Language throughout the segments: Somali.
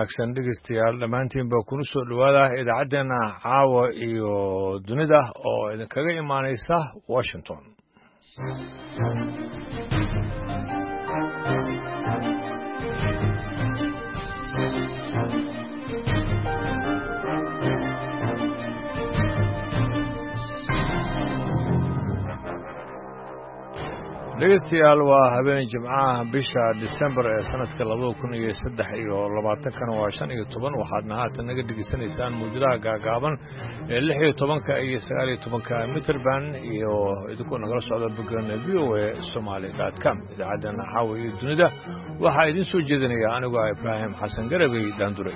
wanaagsan dhegeystayaal dhammaantiinba kuna soo dhowaada idaacaddeenna caawa iyo dunida oo idinkaga imaanaysa Washington. dhegeystayaal waa habeen jimcaha bisha December ee sanadka 2023 waa 15 waxaadna haatan naga dhegeysanaysaan muujadaha gaagaaban ee 16 iyo 19 mitir band iyo idinku nagala socda bogana VOA Somali.com. idaacadana caawa iyo dunida waxaa idin soo jeedinaya anigu Ibrahim Xasan Garabay Daandure.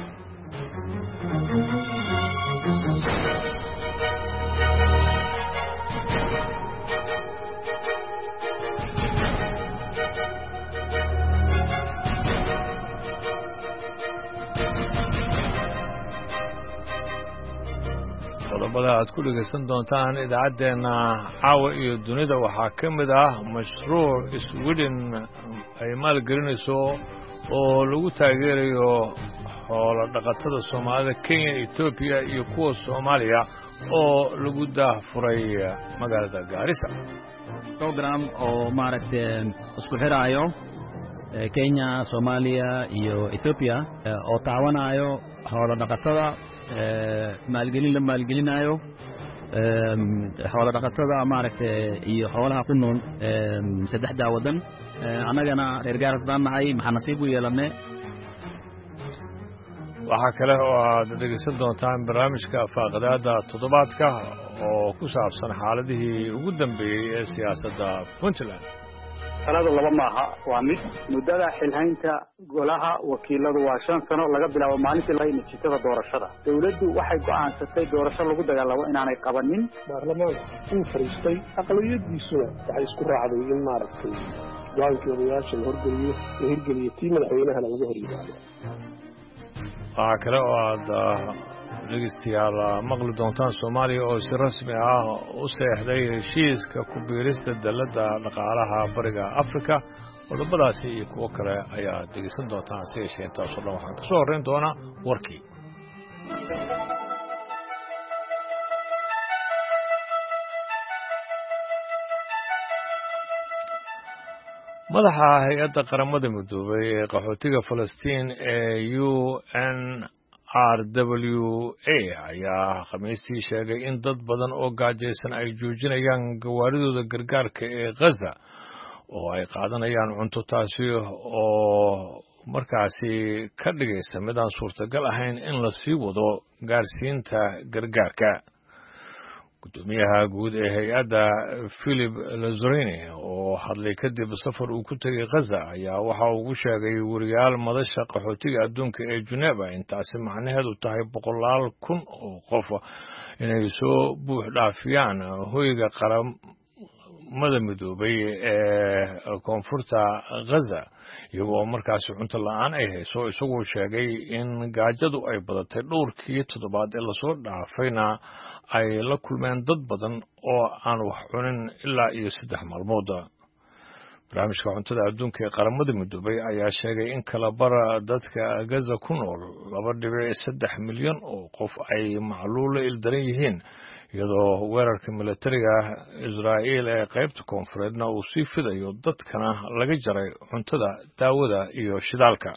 qodobada aad ku dhegeysan doontaan idaacaddeenna caawa iyo dunida waxaa ka mid ah mashruuc Sweden ay maalgelinayso oo lagu taageerayo xoolo dhaqatada Soomaalida, Kenya, Ethiopia iyo kuwa Soomaaliya oo lagu daahfuray magaalada Gaarisa. program oo maaragtay isku xiraayo Kenya, Soomaaliya iyo Ethiopia oo taawanayo xoolo dhaqatada la maalgelinayo xoolo dhaqatada maaragtay iyo xoolaha ku nool saddexda wadan. annagana reer Gaarisa baan nahay, maxaa nasiib u yeelanay. waxaa kale oo aad dhegeysan doontaan barnaamijka faaqadaada toddobaadka oo ku saabsan xaaladihii ugu dambeeyey ee siyaasadda Puntland. sanadu laba maaha, waa mid muddada xilhaynta golaha wakiiladu waa 5 sano laga bilaabo maalintii la natiijada doorashada. dawladdu waxay go'aansatay doorasho lagu dagaalamo inaanay qabanin. baarlamaanka uu fariistay aqlabiyadiisuna waxay isku raacday in maaragtay go'aankii odayaasha la hirgeliyo tii madaxweynahana laga hor yimaado. waxaa kale oo aad dhegeystayaal maqli doontaan Soomaaliya oo si rasmi ah u seexday heshiiska ku biirista dalladda dhaqaalaha bariga Afrika. qodobadaasi iyo kuwo kale ayaa dhegeysan doontaan si yeeshee intaasoo dhan waxaan kasoo horreyn doonaa warkii. madaxa hay-adda qaramada midoobay ee qaxootiga Falastiin ee UNRWA ayaa khamiistii sheegay in dad badan oo gaajaysan ay joojinayaan gawaaridooda gargaarka ee Gaza oo ay qaadanayaan cunto, taasi oo markaasi ka dhigaysa mid aan suurtagal ahayn in la sii wado gaarsiinta gargaarka. gudoomiyaha guud ee hay-adda Philip Lazzarini oo hadlay kadib safar uu ku tegay Gaza ayaa waxa uu sheegay wariyaal madasha qaxootiga adduunka ee Geneva intaasi macnaheedu tahay 100,000 oo qof inay soo buux dhaafiyaan hoyga qaramada midoobay ee koonfurta Gaza iyagoo markaasi cunto la'aan ay hayso. isagoo sheegay in gaajadu ay badatay dhowrkii toddobaad ee lasoo dhaafayna ay la kulmeen dad badan oo aan wax cunin ilaa iyo 3 maalmood. barnaamijka cuntada adduunka ee qaramada midoobay ayaa sheegay in kala bara dadka Gaza ku nool 2.3 milyan oo qof ay macluul ildaran yihiin, iyadoo weerarka militariga Israa'iil ee qaybta koonfureedna uu sii fidayo dadkana laga jaray cuntada, daawada iyo shidaalka.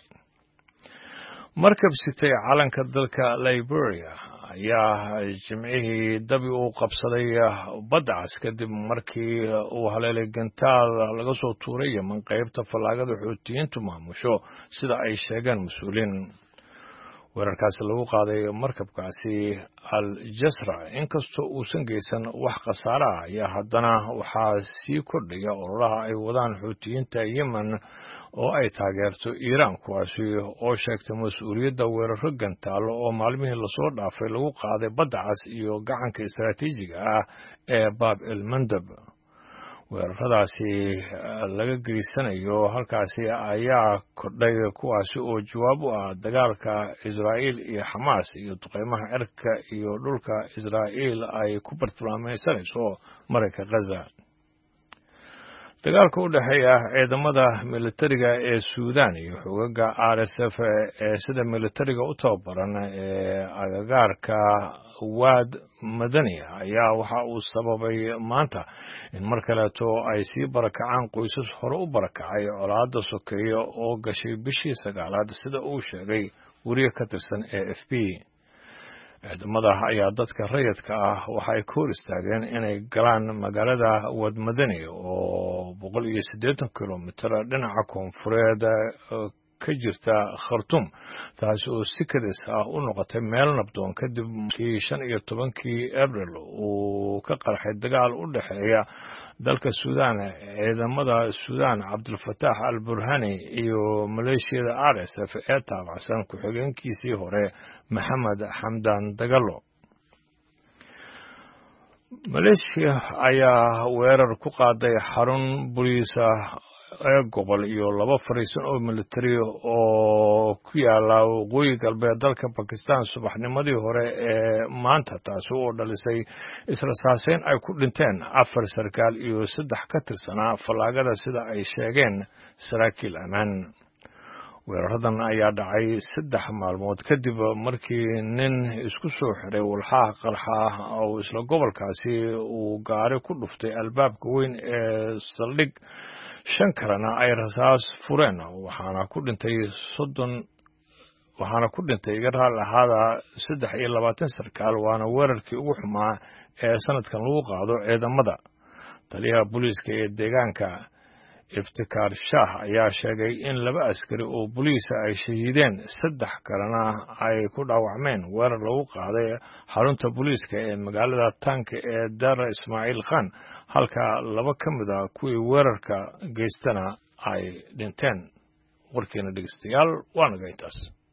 markab sitay calanka dalka Liberia ayaa jimcihii dabi uu qabsaday badda cas kadib markii uu haleelay gantaal laga soo tuuray Yemen qaybta fallaagada Xuutiyiintu maamusho, sida ay sheegeen mas'uuliin. weerarkaasi lagu qaaday markabkaasi Al-Jasra inkastoo uusan geysan wax khasaare ah ayaa haddana waxaa sii kordhaya ololaha ay wadaan Xuutiyiinta Yemen oo ay taageerto Iiraan, kuwaasi oo sheegtay mas'uuliyadda weeraro gantaalo oo maalmihii lasoo dhaafay lagu qaaday badda cas iyo gacanka istaraatiijiga ah ee Bab el-Mandab. weeraradaasi laga geysanayo halkaasi ayaa kordhay, kuwaasi oo jawaab u ah dagaalka Israa'iil iyo Xamaas iyo duqeymaha cirka iyo dhulka Israa'iil ay ku bartilmaameedsanayso marayka Gaza. dagaalka u dhexeeya ciidamada militariga ee Suudaan iyo xogaga RSF ee sida militariga u tababaran ee agagaarka Wad Madani ayaa waxa uu sababay maanta in mar kaleeto ay sii barakacaan qoysas hore u barakacay colaadda sokeeyo oo gashay bishii 9aad sida uu sheegay wariye ka tirsan AFP. ciidamada ayaa dadka rayidka ah waxay ka hor istaageen inay galaan magaalada Wad Madani oo 180 kilomitir dhinaca koonfureed ka jirta Khartoum, taas oo si kadis ah u noqotay meel nabdoon kadib markii 15 Abriil uu ka qarxay dagaal u dhexeeya dalka Suudaan ciidamada Suudaan Cabdulfataax al-Burhani iyo maleeshiyada RSF ee taabacsan ku-xigeenkiisii hore Maxamed Xamdan Dagalo. Maleeshiya ayaa weerar ku qaaday xarun booliis ee gobol iyo 2 fariisin oo militari oo ku yaala waqooyi galbeed dalka Pakistan subaxnimadii hore ee maanta, taas oo dhalisay israsaaseyn ay ku dhinteen 4 sarkaal iyo 3 ka tirsanaa falaagada sida ay sheegeen saraakiil ammaan. weeraradan ayaa dhacay 3 maalmood kadib markii nin isku soo xiray walxaha qarxa oo isla gobolkaasi uu gaari ku dhuftay albaabka weyn ee saldhig 5 kalena ay rasaas fureen waxaana ku dhintay gaar ahaada 23 sarkaal, waana weerarkii ugu xumaa ee sanadkan lagu qaado ciidamada. taliyaha booliiska ee deegaanka Iftikar Shah ayaa sheegay in 2 askari oo booliis ay shahiideen 3 kalena ay ku dhaawacmeen weerar lagu qaaday xarunta booliiska ee magaalada Tank ee Dar Ismail Khan, halka 2 ka mid ah kuwii weerarka geystana ay dhinteen. warkeena dhegeystayaal waa naga intaas.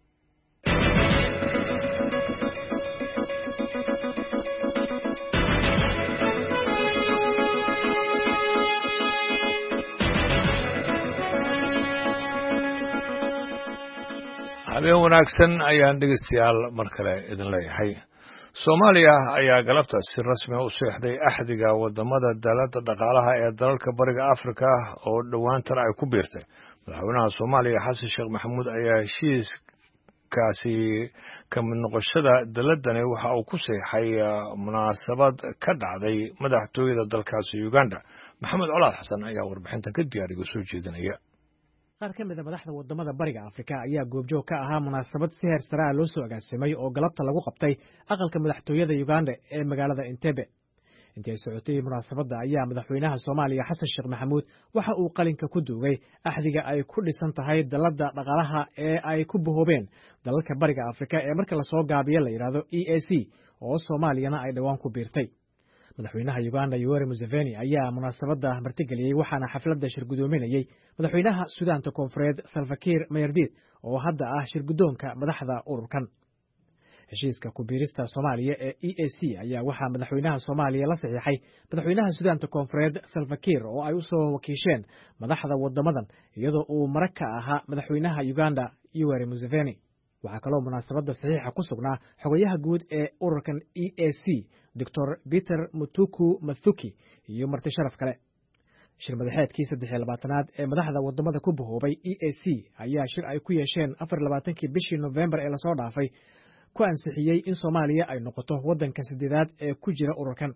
habeen wanaagsan ayaan dhegeystayaal mar kale idin leeyahay. Soomaaliya ayaa galabta si rasmi ah u seexday axdiga wadamada dalada dhaqaalaha ee dalalka bariga Afrika oo dhawaantan ay ku biirtay. madaxweynaha Soomaaliya Xasan Sheekh Maxamuud ayaa heshiiskaasi ka mid noqoshada daladani waxa uu ku seexay munaasabad ka dhacday madaxtooyada dalkaasi Uganda. Maxamed Colaad Xasan ayaa warbixintan ka diyaariyay soo jeedinaya. qaar ka mid ah madaxda wadamada bariga Afrika ayaa goobjoog ka ahaa munaasabad si heer sare ah loo soo agaasimay oo galabta lagu qabtay aqalka madaxtooyada Uganda ee magaalada Entebbe. intii socotay munaasabada ayaa madaxweynaha Soomaaliya Xasan Sheekh Maxamuud waxa uu qalinka ku duugay axdiga ay ku dhisan tahay dalada dhaqaalaha ee ay ku boobeen dalalka bariga Afrika ee marka la soo gaabiyo la yiraahdo EAC oo Soomaaliyana ay dhawaan ku biirtay. madaxweynaha Uganda Yoweri Museveni ayaa munaasabada martigeliyay waxaana xafladda shir gudoominayay madaxweynaha Suudaanta Koonfureed Salva Kiir Mayardit oo hadda ah shir gudoonka madaxda ururkan. heshiiska ku biirista Soomaaliya ee EAC ayaa waxaa madaxweynaha Soomaaliya la saxiixay madaxweynaha Suudaanta Koonfureed Salva Kiir oo ay u soo wakiisheen madaxda wadamadan iyadoo uu marag ka ahaa madaxweynaha Uganda Yoweri Museveni. waxaa kaloo munaasabada saxiixa ku sugnaa xogayaha guud ee ururkan EAC Dr. Peter Mutuku Mathuki iyo marti sharaf kale. shir madaxeedkii 23aad ee madaxda wadamada ku boobay EAC ayaa shir ay ku yeesheen 24kii bishii November ee la soo dhaafay ku ansixiyay in Soomaaliya ay noqoto wadanka 8aad ee ku jira ururkan.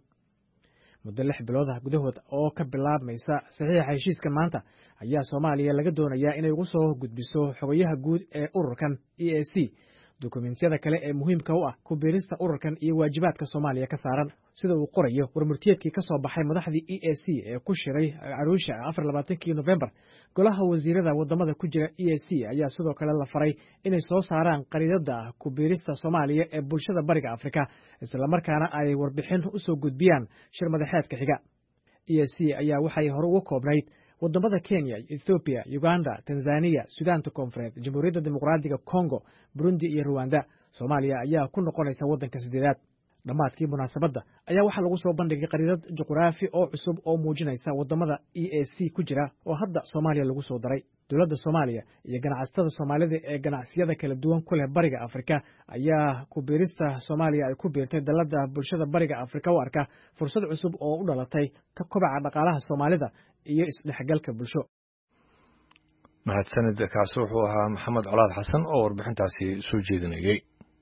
muddo 6 bilood gudahood oo ka bilaabmaysa saxiixa heshiiskan maanta ayaa Soomaaliya laga doonayaa inay ugu soo gudbiso xogayaha guud ee ururkan EAC dukumentiyada kale ee muhiimka u ah ku biirista ururkan iyo waajibaadka Soomaaliya ka saaran, sida uu qorayo warmurtiyeedkii ka soo baxay madaxdii EAC ee ku shiray Arusha 24kii November. golaha wasiirada wadamada ku jira EAC ayaa sidoo kale la faray inay soo saaraan qariidada ku biirista Soomaaliya ee bulshada bariga Afrika, isla markaana ay warbixin u soo gudbiyaan shir madaxeedka xiga. EAC ayaa waxay hore uga koobnayd wadamada Kenya, Ethiopia, Uganda, Tanzania, Suudaanta Koonfureed, Jamhuuriyadda Dimuqraadiga Congo, Burundi iyo Rwanda. Soomaaliya ayaa ku noqonaysa wadanka 8aad. dhamaadkii munaasabada ayaa waxaa lagu soo bandhigay qariidad juqraafi oo cusub oo muujinaysa wadamada EAC ku jira oo hadda Soomaaliya lagu soo daray. dowladda Soomaaliya iyo ganacsatada Soomaalida ee ganacsiyada kala duwan ku leh Bariga Afrika ayaa ku biirista Soomaaliya ay ku biirtay dalada bulshada Bariga Afrika u arka fursad cusub oo u dhalatay ka kobaca dhaqaalaha Soomaalida iyo isdhexgalka bulsho. mahadsanid kaasi wuxuu ahaa Maxamed Colaad Xasan oo warbixintaasi soo jeedinayay.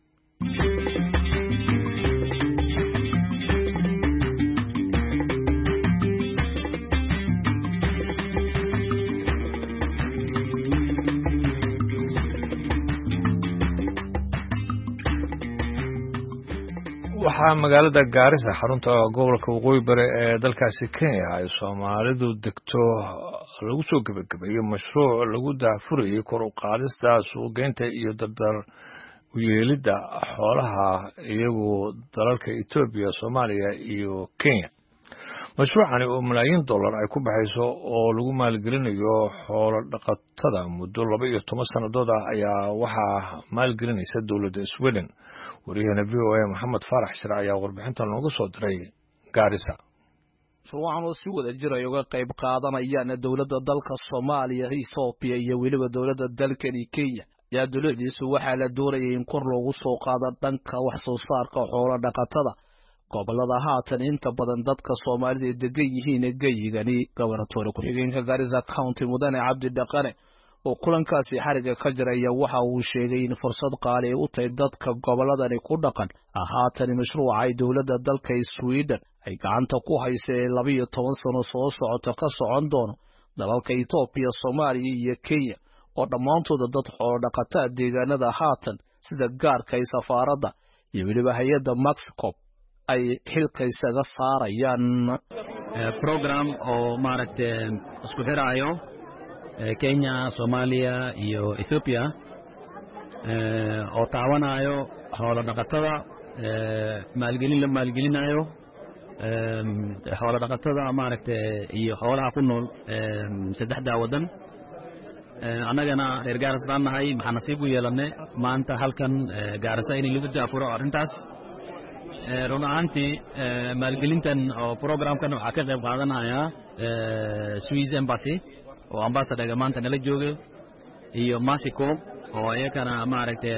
waxaa magaalada Gaarisa xarunta gobolka Waqooyi Bari ee dalkaasi Kenya ay Soomaalidu degto lagu soo gabagabeeyay mashruuc lagu daafurayay kor u qaadista suuqgeynta iyo dardar u yeelidda xoolaha iyagoo dalalka Itoobiya, Soomaaliya iyo Kenya. mashruucani oo malaayiin dollar ay ku baxayso oo lagu maalgelinayo xoolo dhaqatada muddo 12 sanadood ayaa waxaa maalgelinaysa dowladda Sweden. wariyahana VOA Maxamed Faarax Shir ayaa warbixintan nooga soo diray Gaarisa. mashruucan oo si wada jir ay uga qayb qaadanayaan dowladda dalka Soomaaliya, Itoobiya iyo weliba dowladda dalka Kenya. yaa dowladdiisu waxaa la doonayay in kor loogu soo qaado dhanka wax soo saarka xoolo dhaqatada gobolada haatan inta badan dadka Soomaalida degan yihiin geyigani. Gobolka ku-xigeenka Garissa County Mudane Cabdi Dhaqane oo kulankaasi xariga ka jiraya waxa uu sheegay in fursad qaali u tahay dadka goboladani ku dhaqan haatan mashruuca ay dowladda dalka Sweden ay gacanta ku haysay 12 sano soo socota ka socon doono dalalka Itoobiya, Soomaaliya iyo Kenya oo dhammaantood dad xoolo dhaqata deegaanada haatan sida gaarka ay safaaradda iyo weliba hay'adda Mexico ay xilkaysaga saarayaan. program oo maaragtay isku xiraayo Kenya, Soomaaliya iyo Ethiopia oo taawanayo xoolo dhaqatada maalgelinayo xoolo dhaqatada maaragtay iyo xoolaha ku nool saddexda wadan. annagana reer Gaarisa nahay maxaa nasiib u yeelanay maanta halkan Gaarisa in lagu daafuro arrintaas. run ahaantii maalgelintan oo programkan waxaa ka qayb qaadanaya Swiss Embassy oo ambassador maanta nala jooga iyo Mexico oo ayakana maaragtay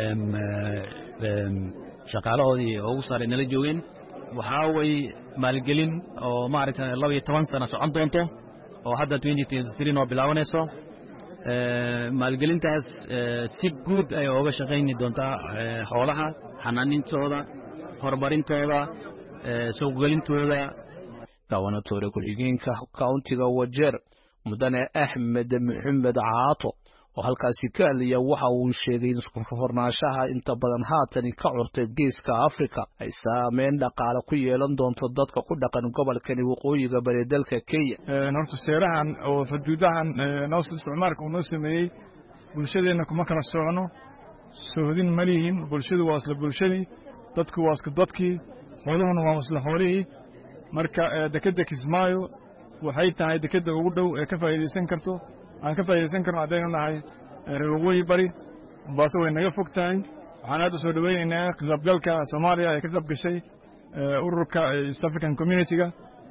shaqaalahoodii ugu sare nala joogeen. waxaa way maalgelin oo maaragtay 12 sano socon doonto oo hadda 2023 oo bilaabanayso. maalgelintaas si guud ay uga shaqeyni doontaa xoolaha xanaanintooda, horumarintooda, suuqgelintooda. Gobolka ku-xigeenka countiga Wajeer Mudane Axmed Maxamed Caato oo halkaasi ka hadlaya waxa uu sheegay in isku furnaanshaha inta badan haatan ka curtay geeska Afrika ay saameyn dhaqaale ku yeelan doonto dadka ku dhaqan gobolkani waqooyiga bari dalka Kenya. horta seerahan oo xuduudahan noo isticmaalka uu sameeyay bulshadeena kuma kala socono soodin malihin bulshadu waa isla bulshadii dadku waa isku dadkii xooluhuna waa isla xoolihii. marka dekada Kismaayo waxay tahay dekada ugu dhow ee ka faa'iideysan karto aan ka faa'iideysan karno hadaynu nahay reer Waqooyi Bari. Mombasa way naga fog tahay. waxaan aad u soo dhaweynaynaa qaybgalka Soomaaliya ee ka qayb gashay ururka East African Community-ga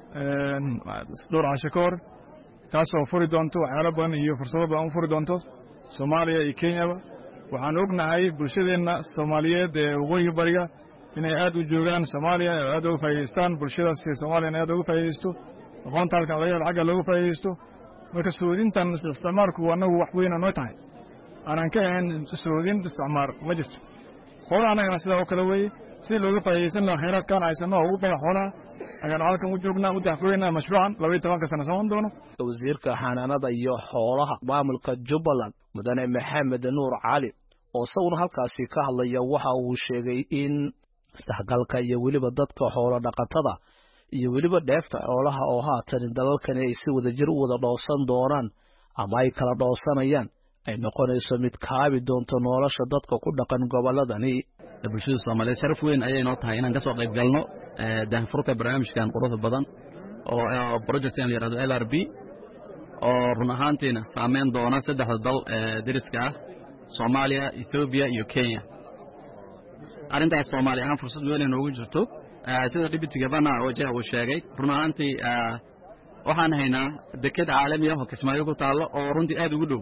dhowr casho ka hor taasoo furi doonto waxyaalo badan iyo fursado badan u furi doonto Soomaaliya iyo Kenyaba. waxaan ognahay bulshadeena Soomaaliyeed ee Waqooyi Bariga inay aad u joogaan Soomaaliya aad uga faa'iideystaan bulshadaas Soomaaliya aad uga faa'iideysto aqoonta halka laga looga faa'iideysto. marka soodintan isticmaalku anagu wax weyn oo tahay aanan ka ahayn soodin isticmaal ma jirto. xoolaha anaga sidoo kale way si looga faa'iideysan lahaa kheyraadkan aysan ugu badan xoolaha agaan halkan u joognaa u daafurayna mashruucan 12 sano soo doono. wasiirka xanaanada iyo xoolaha maamulka Jubbaland Mudane Maxamed Nuur Cali oo sawir halkaasi ka hadlaya waxa uu sheegay in isdhexgalka iyo weliba dadka xoolo dhaqatada iyo weliba dheefta xoolaha oo haatan dalalkani ay si wada jir u wada dhoosan doonaan ama ay kala dhoosanayaan ay noqonayso mid kaabi doonto nolosha dadka ku dhaqan goboladani. bulshada Soomaaliyeed sharaf weyn ayay noo tahay inaan ka soo qayb galno daahfurka barnaamijkan quruxda badan oo project la yiraahdo LRB oo run ahaantiina saameyn doona saddexda dal dariska ah Soomaaliya, Ethiopia iyo Kenya. arrintaas Soomaaliya aan fursad weyn inoogu jirto sida dibitiga bana wajaha uu sheegay. run ahaantii waxaan haynaa deked caalami ah oo Kismaayo ku taalo oo runtii aad ugu dhow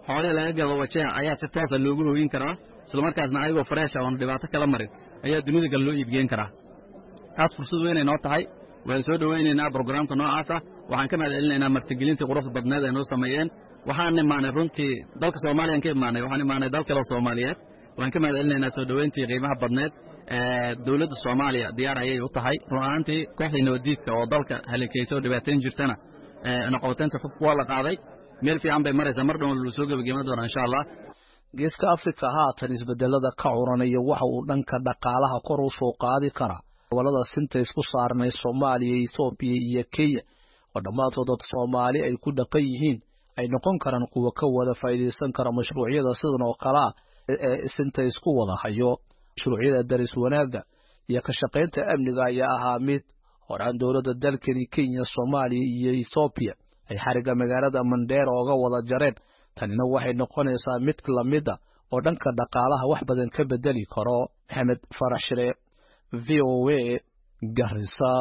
xoolaha laga gado wajah ayaa si toos ah loogu hooyin karaa isla markaasna ayagoo fresh ah oo dhibaato kala marin ayaa dunida kale loo iibgeyn karaa taas fursad weyn ay noo tahay waan soo dhawaynaynaa barnaamijka noocaas ah waxaan ka mahadcelinaynaa martigelinta quruxda badneed ay noo sameeyeen waxaan imaanay runtii dalka Soomaaliya ka imaanay waxaan imaanay dalka Soomaaliyeed waan ka mahadcelinaynaa soo dhawayntii qiimaha badneed dawladda Soomaaliya diyaar ayay u tahay runaantii kooxda nabadiidka oo dalka halkayso dhibaateen jirtana noqotaynta waa la qaaday meel fiican bay maraysaa mar dhow loo soo gabagabeyn doona insha Allah geeska Afrika haatan isbedelada ka curanaya waxa uu dhanka dhaqaalaha kor u soo qaadi karaa gobolada sinta isku saarnay Soomaaliya Ethiopia iyo Kenya oo dhamaantood Soomaali ay ku dhaqan yihiin ay noqon karaan kuwa ka wada faa'iideysan kara mashruucyada sidan oo kala sinta isku wada hayo mashruucyada daris wanaaga iyo ka shaqeynta amniga ayaa ahaa mid horaan dawladda dalka Kenya Soomaaliya iyo Ethiopia ay xariga magaalada Mandera uga wada jareen tanina waxay noqonaysaa mid la mid ah oo dhanka dhaqaalaha wax badan ka bedeli karo Maxamed Farax Shire VOA Garissa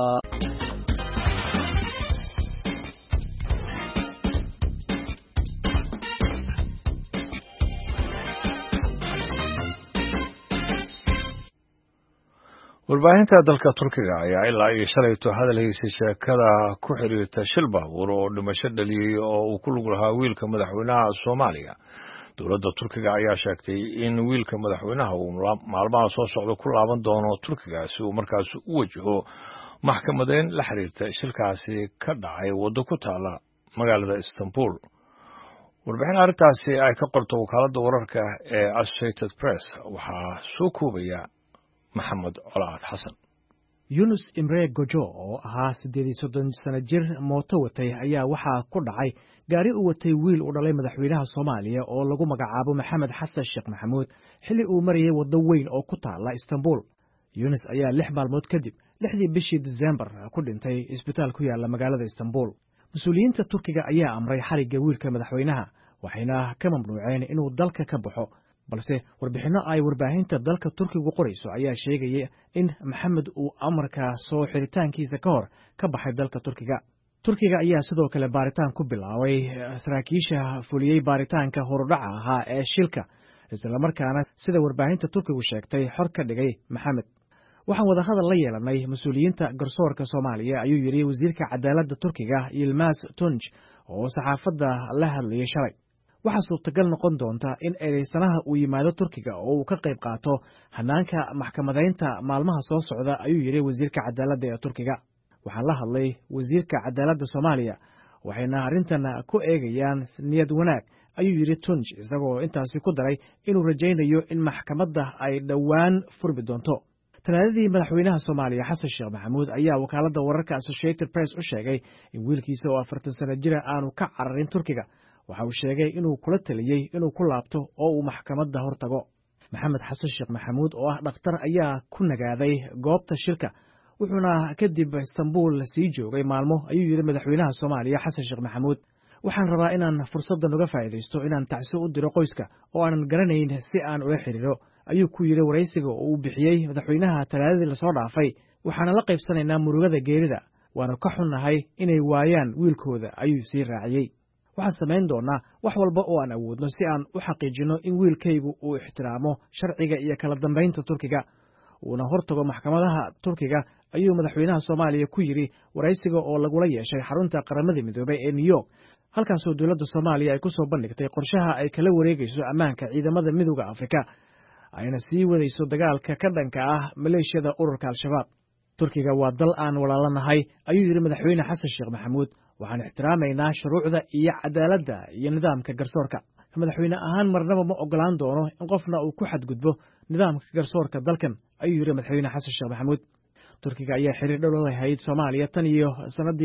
warbaahinta dalka Turkiga ayaa ilaa iyo shalayto hadalkiisa sheekada ku xiriirta shil baabuur oo dhimasho dhaliyay oo uu ku lug lahaa wiilka madaxweynaha Soomaaliya dowladda Turkiga ayaa sheegtay in wiilka madaxweynaha uu maalmaha soo socda ku laaban doono Turkiga si uu markaas u wajaho maxkamadeyn la xiriirta shilkaasi ka dhacay waddo ku taala magaalada Istanbul warbixin arrintaasi ay ka qorto wakaaladda wararka ee Associated Press waxaa soo koobaya Maxamed Colaad Xasan Yunus Imre Gojo oo ahaa 38 sano jir mooto watay ayaa waxaa ku dhacay gaari uu watay wiil u dhalay madaxweynaha Soomaaliya oo lagu magacaabo Maxamed Xasan Sheekh Maxamuud xilli uu marayay waddo weyn oo ku taala Istanbul Yunus ayaa 6 maalmood kadib 6 bishii December ku dhintay isbitaal ku yaala magaalada Istanbul mas'uuliyiinta Turkiga ayaa amray xariga wiilka madaxweynaha waxayna ka mamnuuceen inuu dalka ka baxo balse warbixino ay warbaahinta dalka Turkigu qorayso ayaa sheegaya in Maxamed uu amarka soo xiritaankiisa ka hor ka baxay dalka Turkiga ayaa sidoo kale baaritaan ku bilaabay saraakiisha fuliyay baaritaanka horudhaca ahaa ee shilka isla markaana sida warbaahinta Turkigu sheegtay xor ka dhigay Maxamed waxaan wada hadal la yeelanay mas'uuliyiinta garsoorka Soomaaliya ayuu yiri wasiirka cadaaladda Turkiga Yilmaz Tunç oo saxaafadda la hadlayay shalay waxaa suurtagal noqon doonta in eedeysanaha uu yimaado Turkiga oo uu ka qayb qaato hanaanka maxkamadeynta maalmaha soo socda ayuu yiri wasiirka cadaaladda ee Turkiga waxaan la hadlay wasiirka cadaaladda Soomaaliya waxayna arrintan ku eegayaan niyad wanaag ayuu yiri Tunç isagoo intaasi ku daray inuu rajaynayo in maxkamadda ay dhawaan furmi doonto talaadadii madaxweynaha Soomaaliya Xasan Sheekh Maxamuud ayaa wakaaladda wararka Associated Press u sheegay in wiilkiisa oo 40 sano jir aanu ka cararin Turkiga waxa uu sheegay inuu kula taliyay inuu ku laabto oo uu maxkamadda hortago Maxamed Xasan Sheekh Maxamuud oo ah dhakhtar ayaa ku nagaaday goobta shilka wuxuuna kadib Istanbul sii joogay maalmo ayuu yiri madaxweynaha Soomaaliya Xasan Sheekh Maxamuud waxaan rabaa inaan fursadan uga faa'iideysto inaan tacsi u diro qoyska oo aan garanayn si aan ula xiriiro ayuu ku yiri wareysiga oo uu bixiyay madaxweynaha talaadadii la soo dhaafay waxaana la qaybsanaynaa murugada geerida waana ka xunnahay inay waayaan wiilkooda ayuu sii raaciyay waxaan samayn doonaa wax walba oo aan awoodno si aan u xaqiijino in wiilkaygu uu ixtiraamo sharciga iyo kala dambeynta Turkiga uuna hortago maxkamadaha Turkiga ayuu madaxweynaha Soomaaliya ku yiri wareysiga oo lagula yeeshay xarunta qaramada midoobay ee New York halkaasoo dowladda Soomaaliya ay ku soo bandhigtay qorshaha ay kala wareegayso ammaanka ciidamada midowga Afrika ayna sii wadayso dagaalka ka dhanka ah maleeshiyada ururka Al-Shabaab Turkiga waa dal aan walaalanahay ayuu yiri madaxweyne Xasan Sheekh Maxamuud waxaan ixtiraamaynaa shuruucda iyo cadaaladda iyo nidaamka garsoorka madaxweyne ahaan marnaba ma ogolaan doono in qofna uu ku xadgudbo nidaamka garsoorka dalkan ayuu yiri madaxweyne Xasan Sheekh Maxamuud Turkiga ayaa xiriir dhow la lahayd Soomaaliya tan iyo sanadii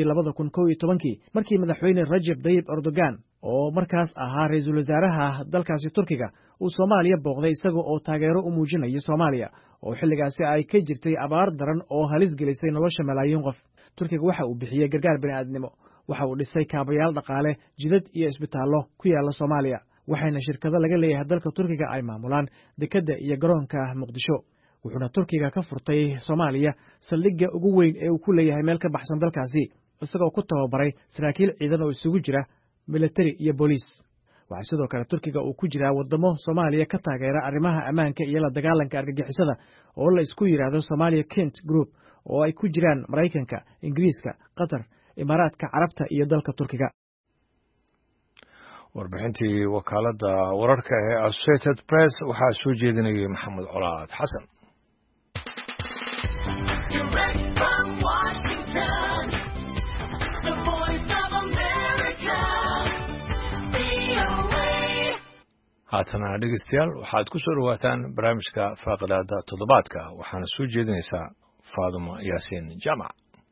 2011 markii madaxweyne Recep Tayyip Erdogan oo markaas ahaa ra'iisul wasaaraha dalkaasi Turkiga uu Soomaaliya booqday isaga oo taageero u muujinayay Soomaaliya oo xilligaasi ay ka jirtay abaar daran oo halis gelisay nolosha malaayiin qof Turkiga waxa uu bixiyay gargaar bini'aadnimo waxa uu dhisay kaabayaal dhaqaale jidad iyo isbitaallo ku yaala Soomaaliya waxayna shirkado laga leeyahay dalka Turkiga ay maamulaan dekedda iyo garoonka Muqdisho wuxuuna Turkiga ka furtay Soomaaliya saldhigga ugu weyn ee uu ku leeyahay meel ka baxsan dalkaasi isagoo ku tababaray saraakiil ciidan oo isugu jira military iyo booliis waxaa sidoo kale turkiga uu ku jiraa wadamo soomaaliya ka taageera arrimaha ammaanka iyo la dagaalanka argagixisada oo la isku yidhaahdo Somalia Kent Group oo ay ku jiraan Maraykanka, Ingiriiska, Qatar, Imaaraadka Carabta iyo dalka Turkiga. warbixintii wakaaladda wararka ee Associated Press waxaa soo jeedinayay Maxamed Colaad Xasan. haatana dhegeystayaal waxaad ku soo dhawaataan barnaamijka faaqidaada toddobaadka waxaana soo jeedinaysaa Faaduma Yaasiin Jaamac.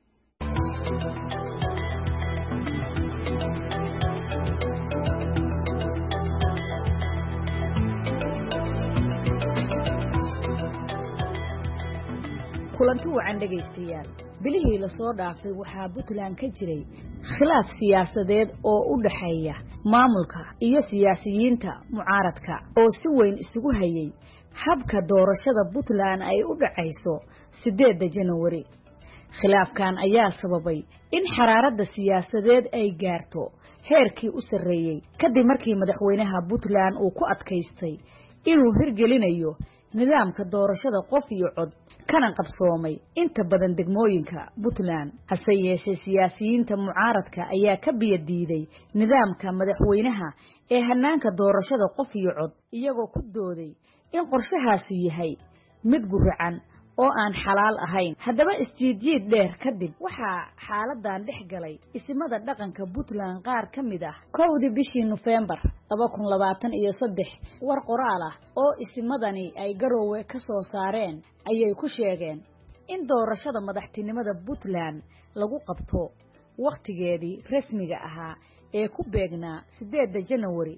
kulanti wacan dhegaystayaal bilihii la soo dhaafay waxaa Puntland ka jiray khilaaf siyaasadeed oo u dhaxeeya maamulka iyo siyaasiyiinta mucaaradka oo si weyn isugu hayay habka doorashada Puntland ay u dhacayso 8 January. khilaafkan ayaa sababay in xaraaradda siyaasadeed ay gaarto heerkii u sarreeyay kadib markii madaxweynaha Puntland uu ku adkaystay inuu hirgelinayo nidaamka doorashada qof iyo cod kana qabsoomay inta badan degmooyinka Puntland. hase yeeshee siyaasiyiinta mucaaradka ayaa ka biyadiiday nidaamka madaxweynaha ee hanaanka doorashada qof iyo cod iyagoo ku dooday in qorshahaasi yahay mid guracan oo aan xalaal ahayn. haddaba istiijiid dheer kadib waxaa xaaladan dhex galay isimada dhaqanka Puntland qaar ka mid ah 1 bishii November 2023 war qoraal ah oo isimadani ay Garowe ka soo saareen ayay ku sheegeen in doorashada madaxtinimada Puntland lagu qabto waqtigeedii rasmiga ahaa ee ku beegnaa 8 January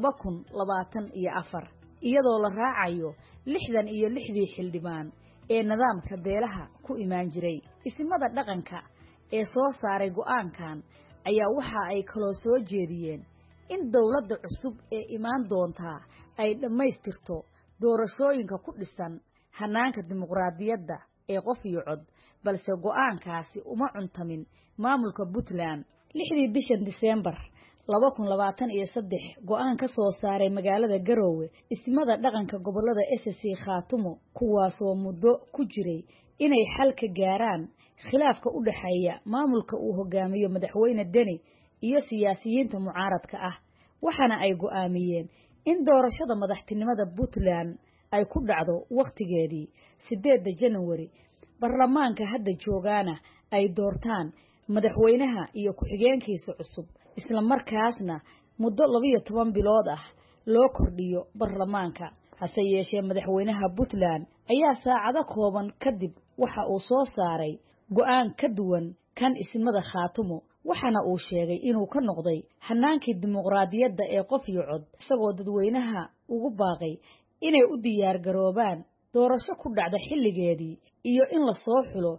2024 iyadoo la raacayo 66 xildhibaan ee nidaamka beelaha ku imaan jiray. isimada dhaqanka ee soo saaray go'aankan ayaa waxa ay kala soo jeediyeen in dawladda cusub ee imaan doonta ay dhamaystirto doorashooyinka ku dhisan hanaanka dimuqraadiyadda ee qof iyo cod, balse go'aankaasi uma cuntamin maamulka Puntland. 6 bishan December 2023 go'aan ka soo saaray magaalada Garowe isimada dhaqanka gobolada SSC Khaatumo kuwaasoo muddo ku jiray inay xal ka gaaraan khilaafka u dhaxeeya maamulka uu hogaamiyo madaxweyne Deni iyo siyaasiyiinta mucaaradka ah, waxaana ay go'aamiyeen in doorashada madaxtinimada Puntland ay ku dhacdo waqtigeedii 8 January. baarlamaanka hadda joogaana ay doortaan madaxweynaha iyo ku-xigeenkiisa cusub, isla markaasna muddo 12 bilood ah loo kordhiyo baarlamaanka. hase yeeshee madaxweynaha Puntland ayaa saacado kooban kadib waxa uu soo saaray go'aan ka duwan kan isimada Khaatumo, waxaana uu sheegay inuu ka noqday hanaankii dimuqraadiyadda ee qof iyo cod, isagoo dadweynaha ugu baaqay inay u diyaar garoobaan doorasho ku dhacda xilligeedii iyo in la soo xulo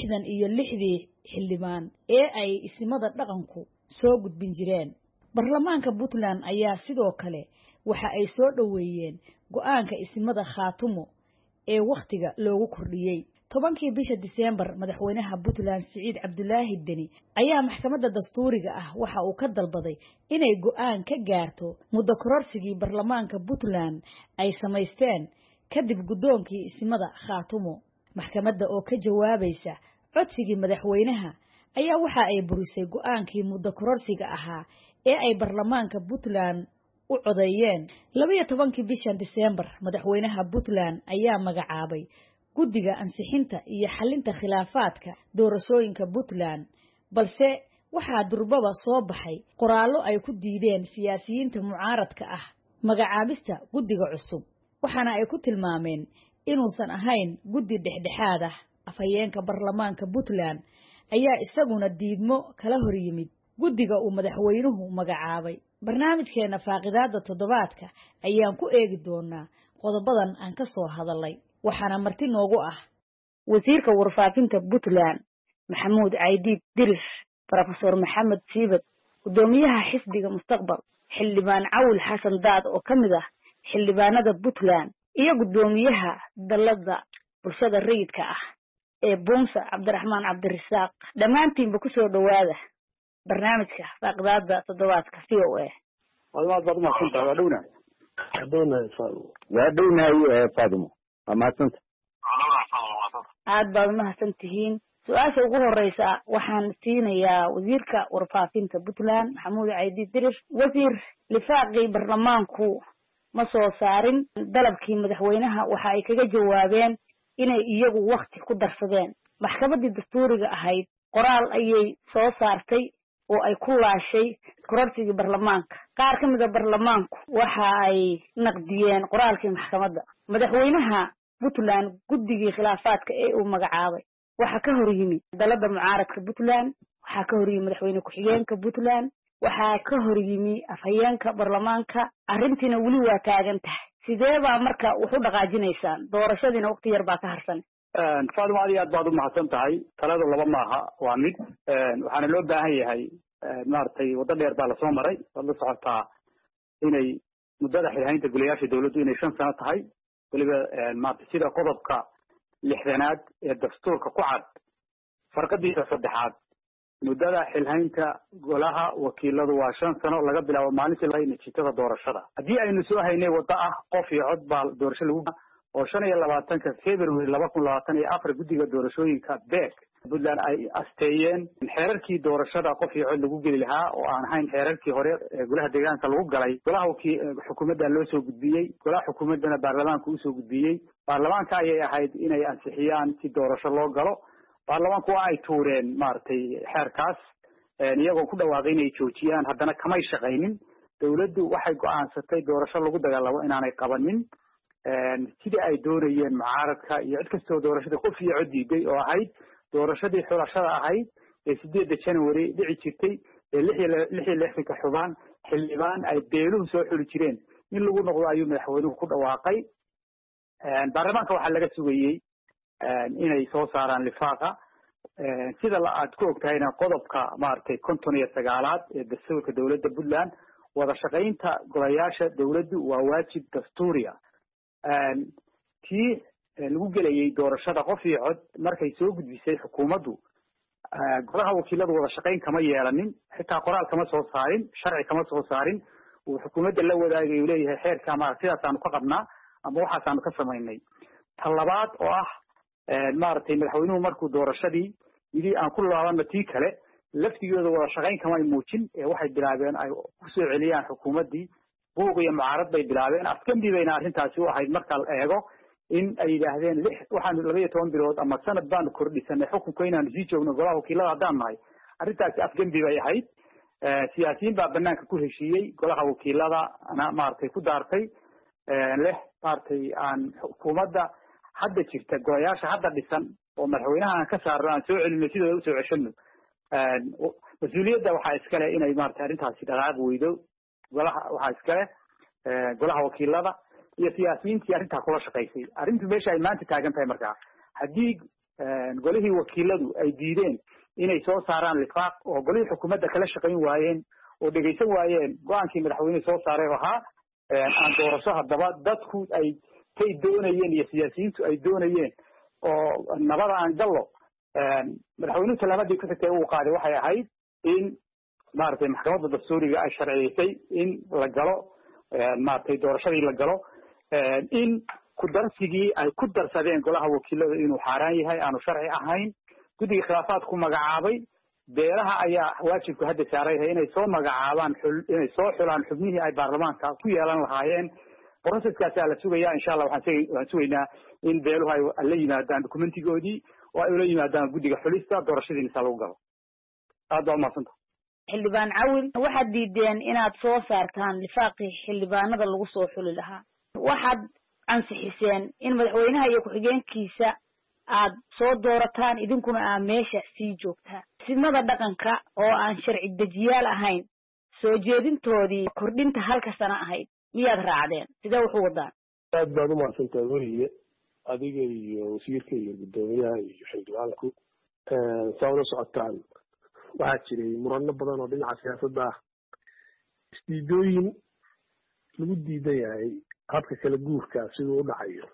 66 xildhibaan ee ay isimada dhaqanku soo gudbin jireen. baarlamaanka Puntland ayaa sidoo kale waxa ay soo dhaweeyeen go'aanka isimada Khaatumo ee waqtiga loogu kordhiyay. 10 bisha December madaxweynaha Puntland Siciid Cabdulaahi Deni ayaa maxkamadda dastuuriga ah waxa uu ka dalbaday inay go'aan ka gaarto muddo kororsigii baarlamaanka Puntland ay samaysteen kadib gudoonkii isimada Khaatumo. maxkamadda oo ka jawaabaysa codsigii madaxweynaha ayaa waxa ay burisay go'aankii muddo kororsiga ahaa ee ay baarlamaanka Puntland u codeeyeen. 12 bishan December madaxweynaha Puntland ayaa magacaabay guddiga ansixinta iyo xalinta khilaafaadka doorashooyinka Puntland, balse waxaa durbaba soo baxay qoraallo ay ku diideen siyaasiyiinta mucaaradka ah magacaabista guddiga cusub, waxaana ay ku tilmaameen inuusan ahayn guddi dhexdhexaad ah. afhayeenka baarlamaanka Puntland ayaa isaguna diidmo kala hor yimid guddiga uu madaxweynuhu magacaabay. barnaamijkeena faaqidaada toddobaadka ayaan ku eegi doonaa qodobadan aan ka soo hadalay, waxaana marti noogu ah wasiirka warfaafinta Puntland Maxamuud Caydiid Diris, Professor Maxamed Siibad, gudoomiyaha xisbiga Mustaqbal xildhibaan Cawil Xasan Daad oo kamid ah xildhibaanada Puntland, iyo gudoomiyaha dalada bulshada rayidka ah ee Boonsa Cabdiraxmaan Cabdirasaaq. dhammaantiinba ku soo dhawaada barnaamijka faaqidaada toddobaadka VOA. waad baad mahadsantahay waa dhownahay waa dhownahay Faadimo waa mahadsanta aad baad umahadsan tihiin su-aasha ugu horeysa waxaan siinayaa wasiirka warfaafinta Puntland Maxamuud Caydi Dirir. wasiir lifaaqii baarlamaanku ma soo saarin dalabkii madaxweynaha waxa ay kaga jawaabeen inay iyagu waqti ku darsadeen. maxkamadii dastuuriga ahayd qoraal ayay soo saartay oo ay ku laashay kororsigii baarlamaanka. qaar ka mid ah baarlamaanku waxa ay naqdiyeen qoraalkii maxkamadda. madaxweynaha Puntland guddigii khilaafaadka ee uu magacaabay waxa ka hor yimi dalada mucaaradka Puntland, waxa ka hor yimi madaxweyne ku-xigeenka Puntland, waxa ka hor yimi afhayeenka baarlamaanka. arrintiina weli waa taagan tahay. sidee baa marka wuxuu dhaqaajinaysaan doorashadiina waqti yar baa ka harsan? Faadimo aad baad u mahadsan tahay. taladu laba maaha waa mid. waxaana loo baahan yahay maartay wada dheer baa la soo maray wada socotaa inay muddada xilhaynta golayaasha dawladdu inay 5 sano tahay. waliba maartay sida qodobka 60aad ee dastuurka ku cad farqadiisa saddexaad muddada xilhaynta golaha wakiiladu waa 5 sano laga bilaabo maalintii la natiijada doorashada. haddii aynu soo haynay wada ah qof iyo cod baa doorasho lagu oo 25 February 2024 guddiga doorashooyinka beek Puntland ay asteeyeen xeerarkii doorashada qof iyo cod lagu geli lahaa oo aan ahayn xeerarkii hore ee golaha deegaanka lagu galay. golaha xukuumadda loo soo gudbiyey, golaha xukuumaddana baarlamaanka u soo gudbiyey. baarlamaanka ayay ahayd inay ansixiyaan si doorasho loo galo. baarlamaanku waa ay tuureen maartay xeerkaas iyagoo ku dhawaaqay inay joojiyaan, haddana kamay shaqaynin. dawladdu waxay go'aansatay doorasho lagu dagaalamo inaanay qabanin sidii ay doonayeen mucaaradka iyo cid kastoo doorashada qof iyo cod diiday oo ahayd doorashadii xulashada ahayd ee 8 January dhici jirtay ee 66 xildhibaan ay beeluhu soo xuli jireen in lagu noqdo ayuu madaxweynuhu ku dhawaaqay. baarlamaanka waxaa laga sugayey inay soo saaraan lifaaqa sida aad ku ogtahayna qodobka maartay 59aad ee dastuurka dawladda Puntland wada shaqaynta golayaasha dawladdu waa waajib dastuuri ah. tii lagu gelayay doorashada qof iyo cod markay soo gudbisay xukuumaddu golaha wakiiladu wada shaqayn kama yeelanin, xitaa qoraal kama soo saarin, sharci kama soo saarin. uu xukuumadda la wadaagay uu leeyahay xeerka ma sidaasaan ka qabnaa ama waxaasaan ka samaynay. talabaad oo ah maartay madaxweynuhu markuu doorashadii yidhi aan ku laabano tii kale laftigooda wada shaqayn kama muujin ee waxay bilaabeen ay ku soo celiyaan xukuumaddii buuq iyo mucaarad bay bilaabeen. afkambi bayna arrintaasi u ahayd marka la eego in ay yidhaahdeen waxaan 12 bilood ama sanad baan kordhisanay xukunka inaan sii joogno golaha wakiilada haddaan nahay. arrintaasi afgambi bay ahayd. siyaasiyiin baa banaanka ku heshiiyey, golaha wakiilada ana maartay ku daartay leh maartay aan xukuumadda hadda jirta golayaasha hadda dhisan oo madaxweynaha aan ka saarno aan soo celino sidoo u soo ceshano. mas-uuliyadda waxaa iskale inay maartay arrintaasi dhaqaaq weydo. golaha waxaa iskale golaha wakiilada iyo siyaasiyiintii arrintaa kula shaqaysay. arrintu meesha ay maanta taagan tahay markaa haddii golihii wakiiladu ay diideen inay soo saaraan lifaaq oo golihii xukuumadda kala shaqayn waayeen oo dhegaysan waayeen go-aankii madaxweynuhu soo saaray oo ahaa aan doorasho haddaba dadku ay kay doonayeen iyo siyaasiyiintu ay doonayeen oo nabada aan gallo. madaxweynuhu talaamadii ku xigtay uu qaaday waxay ahayd in maartay maxkamadda dastuuriga ay sharciyeysay in la galo maartay doorashadii la galo, in ku darsigii ay ku darsadeen golaha wakiilada inuu xaaraan yahay aanu sharci ahayn. guddiga khilaafaadku magacaabay beelaha ayaa waajibku hadda saaray inay soo magacaabaan inay soo xulaan xubnihii ay baarlamaanka ku yeelan lahaayeen. processkaasi la sugayaa insha Allah. waxaan sugaynaa in beeluhu ay la yimaadaan dokumentigoodii oo ay ula yimaadaan guddiga xulista doorashadii inta lagu galo. aad baa mahadsantahay. xildhibaan Cawil, waxaad diideen inaad soo saartaan lifaaqii xildhibaanada lagu soo xuli lahaa. waxaad ansixiseen in madaxweynaha iyo ku-xigeenkiisa aad soo doorataan idinkuna aa meesha sii joogtaan. sidmada dhaqanka oo aan sharci dejiyaal ahayn soo jeedintoodii kordhinta 1 sano ahayd miyaad raacdeen? sidee wuxuu wadaan? aad baad u mahadsantahay weriye adiga iyo wasiirka iyo guddoomiyaha iyo xildhibaanku. saa ula socotaan waxaa jiray murano badan oo dhinaca siyaasadda ah, isdiidooyin lagu diidan yahay habka kala guurka siduu u dhacayo.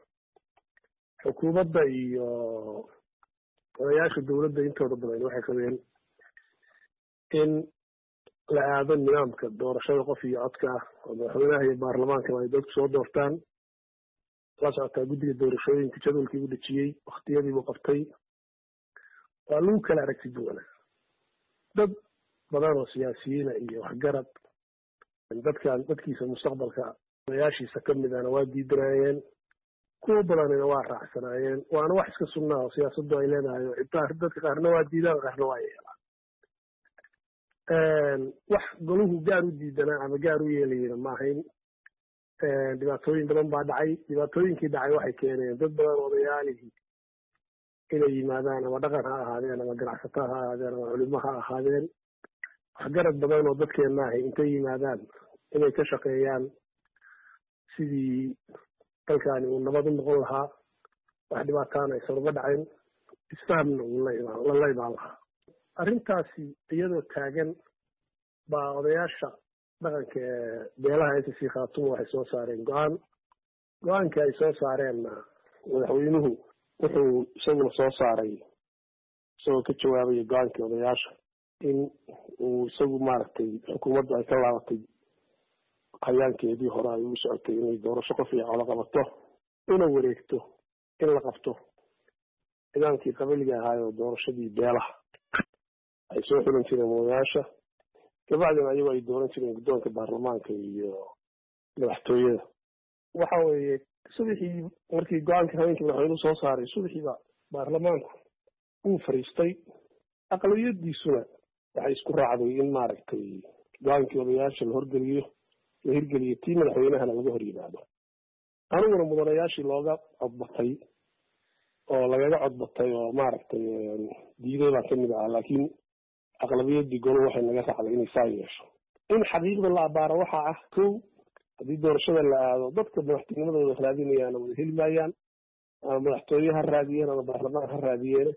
xukuumadda iyo odayaasha dawladda intooda badan waxay qabeen in la aado nidaamka doorashada qof iyo codka ah oo madaxweynaha iyo baarlamaanka ay dadku soo doortaan la socotaa guddiga doorashooyinka jadwalkii u dhejiyey waktiyadiibuu qabtay waa lagu kala aragti duwana dad badan oo siyaasiyiina iyo waxgarad dadkiisa mustaqbalka odayaashiisa ka midana waa diidanaayeen kuwa badanina waa raacsanaayeen waana wax iska sugnaa oo siyaasaddu ay leedahay oo dadka qaarna waa diidaan qaarna waa yeelaan wax golahu gaar u diidanaa ama gaar u yeelayena ma ahayn dhibaatooyin badan baa dhacay dhibaatooyinkii dhacay waxay keeneen dad badan odayaalihii inay yimaadaan ama dhaqan ha ahaadeen ama ganacsato ha ahaadeen ama culimo ha ahaadeen waxgarad badan oo dadkeenna ahay intay yimaadaan inay ka shaqeeyaan sidii dalkaani uu nabad u noqon lahaa wax dhibaataana aysan uga dhacayn isfahamna lala imaan lahaa arrintaasi iyadoo taagan baa odayaasha dhaqanka ee beelaha SSC Khaatumo waxay soo saareen go-aanka ay soo saareenna madaxweynuhu wuxuu isaguna soo saaray isagoo ka jawaabaya go-aankii odayaasha in uu isagu maaragtay xukuumaddu ay ka laabatay hayaankeedii hore ay ugu socotay inay doorasho qof iyo colo qabato una wareegto in la qabto nidaamkii qabiliga ahaayoo doorashadii beelaha ay soo xulan jireen odayaasha kabacdina ayagu ay dooran jireen guddoonka baarlamaanka iyo madaxtooyada waxa weeye subaxii markii go-aanka haweenkii madaxweynuhu soo saaray subaxiiba baarlamaanku uu fariistay aqlabiyadiisuna waxay isku raacday in maaragtay go-aankii odayaasha la hirgeliyo tii madaxweynahana laga hor yimaado aniguna mudanayaashii looga codbatay oo lagaga codbatay oo maaragtay diiday baan kamid ahaa laakiin aqlabiyadii golo waxay naga raacday inay saa yeesho in xaqiiqda la abaaro waxaa ah kow haddii doorashada la aado dadka madaxtinimadooda raadinayaan wada heli maayaan ama madaxtooye ha raadiyeen ama baarlamaan ha raadiyeen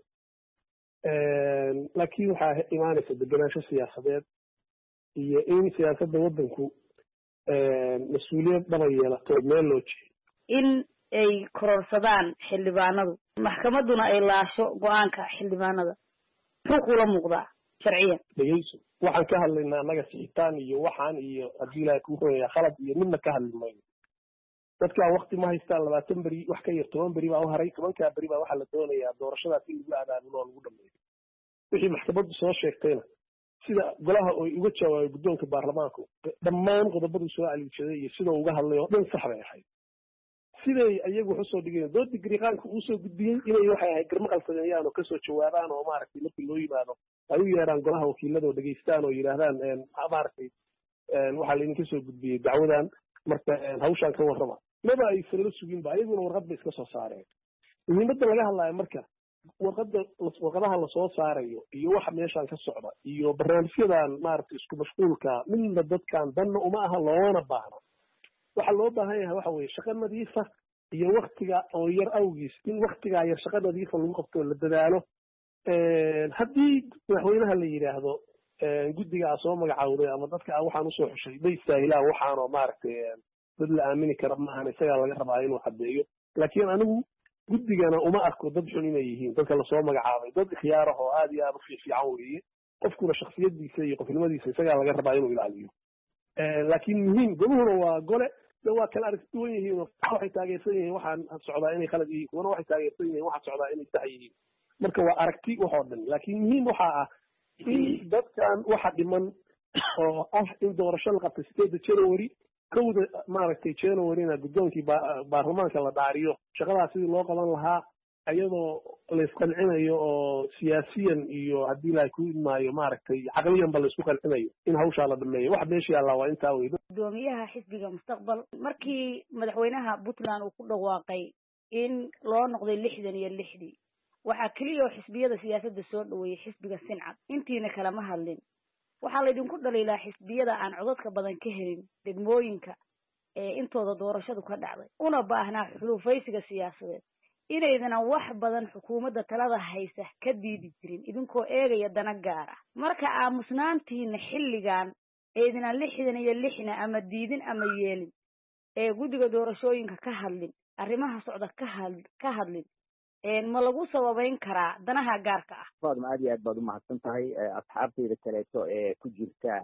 laakiin waxaa imaanaysa degenaansho siyaasadeed iyo in siyaasadda waddanku mas-uuliyad dhaba yeelato meel loo jeedo in ay kororsadaan xildhibaanadu maxkamadduna ay laasho go-aanka xildhibaanada muxuu kula muuqdaa sharciyan dhegeyso waxaan ka hadlaynaa annaga sixitaan iyo waxaan iyo haddii ilaahay kuu hoyaya khalad iyo midna ka hadli mayno dadkaa wakti ma haystaan 20 beri wax ka yar 10 beri baa u haray 10kaa beri baa waxaa la doonayaa doorashadaas in lagu abaabulo oo lagu dhameeyo wixii maxkamaddu soo sheegtayna sida golaha oo uga jawaabay guddoonka baarlamaanku dhammaan qodobadii soo caliishaday iyo sidoo uga hadlay oo dhan sax bay ahayd siday ayagu wuxuu soo dhigeen doodii gariiqaanka uu soo gudbiyey inay waxay ahayd garmaqal sameeyaan oo kasoo jawaabaan oo maaragtay markii loo yimaado ay u yeeraan golaha wakiilada oo dhegeystaan oo yidhaahdaan maaragtay waxaa laydinka soo gudbiyey dacwadan marka hawshaan ka warrama maba aysan la suginba ayaguna warqad bay iska soo saareen muhiimadda laga hadlaayo marka warqadaha lasoo saarayo iyo waxa meeshaan ka socda iyo barnaamijyadan maaragtay isku mashquulka midna dadkan danna uma aha loona baahno waxaa loo baahan yahay waxa weeye shaqo nadiifa iyo waktiga oo yar awgiis in waktigaa yar shaqo nadiifa lagu qabto oo la dadaalo haddii madaxweynaha la yidhaahdo guddigaa soo magacaawday ama dadka waxaan usoo xushay ma istaahilaan waxaanoo maaragtay dad la aamini kara maahan isagaa laga rabaa inuu caddeeyo laakiin anigu guddigana uma arko dad xun inay yihiin dadka lasoo magacaabay dad ikhyaarah oo aad iyo aad u fiican weeye qofkuna shaksiyadiisa iyo qofnimadiisa isagaa laga rabaa inuu ilaaliyo laakiin muhiim goluhuna waa gole waa kala aragti duwan yihiin waxay taageersan yihiin waxaan socdaa inay khalad yihiin kuwana waxay taageersan yihiin waxaan socdaa inay sax yihiin marka waa aragti waxoo dhan laakiin muhiim waxaa ah in dadkan waxa dhiman oo ah in doorasho la qabtay 8 January kowda maaragtay January-na guddoonkii baarlamaanka la dhaariyo shaqadaas sidii loo qaban lahaa iyadoo la isqancinayo oo siyaasiyan iyo haddii la ku imaayo maaragtay caqliyan ba la isku qancinayo in hawshaa la dhameeyo wax meesha yaalla waa intaa weyn gudoomiyaha xisbiga mustaqbal markii madaxweynaha Puntland uu ku dhawaaqay in loo noqday 66 waxaa kaliya xisbiyada siyaasadda soo dhaweeyay xisbiga Sincad intiina kala ma hadlin waxaa la idinku dhaleelaa xisbiyada aan codadka badan ka helin degmooyinka ee intooda doorashadu ka dhacday una baahnaa xulufaysiga siyaasadeed inaydana wax badan xukuumadda talada haysa ka diidi jirin idinkoo eegaya dana gaar ah marka aamusnaantiina xilligan eedina 66 ama diidin ama yeelin ee guddiga doorashooyinka ka hadlin arrimaha socda ka hadlin ma lagu sababeyn karaa danaha gaarka ah faadma aad iyo aad baad u mahadsan tahay asxaabtayda kaleeto ee ku jirta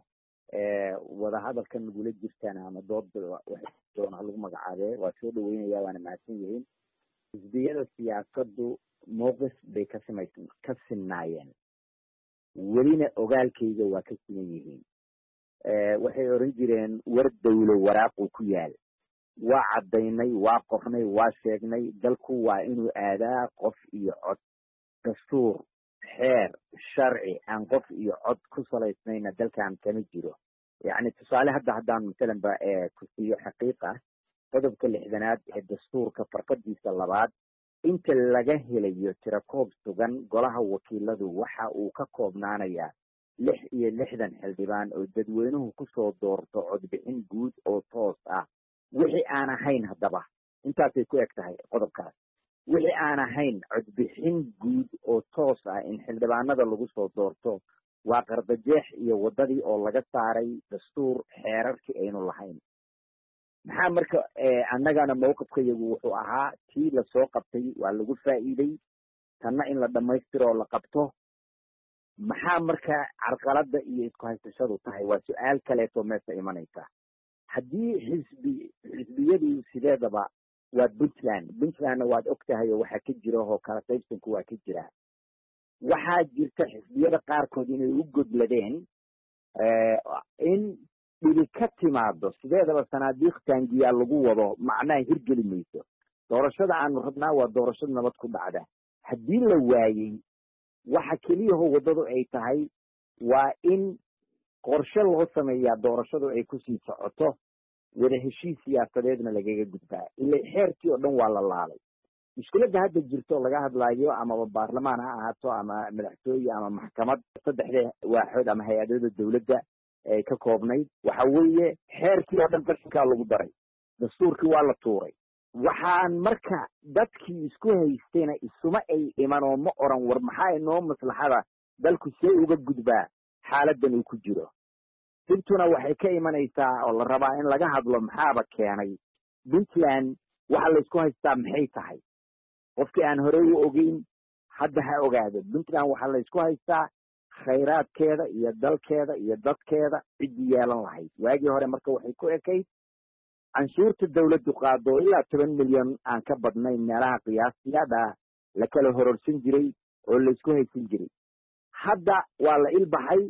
wadahadalkan nagula jirtaan ama doodda doona lagu magacaabee waa soo dhaweynaya waana mahadsan yihiin xisbiyada siyaasaddu mowqif bay ka sinnaayeen welina ogaalkayga waa ka siman yihiin waxay oran jireen war dawlo waraaquu ku yaal waa caddaynay waa qornay waa sheegnay dalku waa inuu aadaa qof iyo cod dastuur xeer sharci aan qof iyo cod ku salaysnayna dalkan kama jiro yacni tusaale haddaan masalan ba ku siiyo xaqiiqa qodobka 60aad ee dastuurka farqadiisa 2 inta laga helayo tirakoob sugan golaha wakiiladu waxa uu ka koobnaanayaa 66 xildhibaan oo dadweynuhu kusoo doorto codbixin guud oo toos ah wixii aan ahayn haddaba intaasay ku eg tahay qodobkaas wixii aan ahayn codbixin guud oo toos ah in xildhibaanada lagu soo doorto waa qardajeex iyo waddadii oo laga saaray dastuur xeerarkii aynu lahayn maxaa marka annagana mawqifkayagu wuxuu ahaa tii lasoo qabtay waa lagu faa'iiday tanna in la dhammaystiro oo la qabto maxaa marka carqaladda iyo isku haysashadu tahay waa su-aal kaleeto meesha imanaysa haddii xisbiyadu sideedaba waa puntlandna waad og tahay oo waxaa ka jira oo kala qaybsanku waa ka jira waxaa jirta xisbiyada qaarkood inay u godladeen in dhibi ka timaado sideedaba sanaadiiq taangiyaa lagu wado macnaha hirgeli mayso doorashada aanu rabnaa waa doorashada nabad ku dhacda haddii la waayey waxa keliyahoo waddadu ay tahay waa in qorshe loo sameeyaa doorashadu ay kusii socoto wada heshiis siyaasadeedna lagaga gudbaa ila xeerkii oo dhan waa la laalay mushkiladda hadda jirto laga hadlaayo amaba baarlamaan ha ahaato ama madaxtooye ama maxkamad 3 waaxood ama hay-adada dawladda ay ka koobnayd waxa weeye xeerkii oo dhan qashinkaa lagu daray dastuurkii waa la tuuray waxaan marka dadkii isku haystayna isuma ay iman oo ma oran war maxaa inoo maslaxada dalku see uga gudbaa xaaladan uu ku jiro dibtuna waxay ka imanaysaa oo la rabaa in laga hadlo maxaaba keenay puntland waxa laysku haystaa maxay tahay qofkii aan horey u ogeyn hadda ha ogaado puntland waxaa laysku haystaa khayraadkeeda iyo dalkeeda iyo dadkeeda ciddii yeelan lahayd waagii hore marka waxay ku ekayd canshuurta dawladdu qaado ilaa 10 milyan aan ka badnayn meelaha qiyaastiyada la kala hororsan jiray oo laysku haysan jiray hadda waa la ilbaxay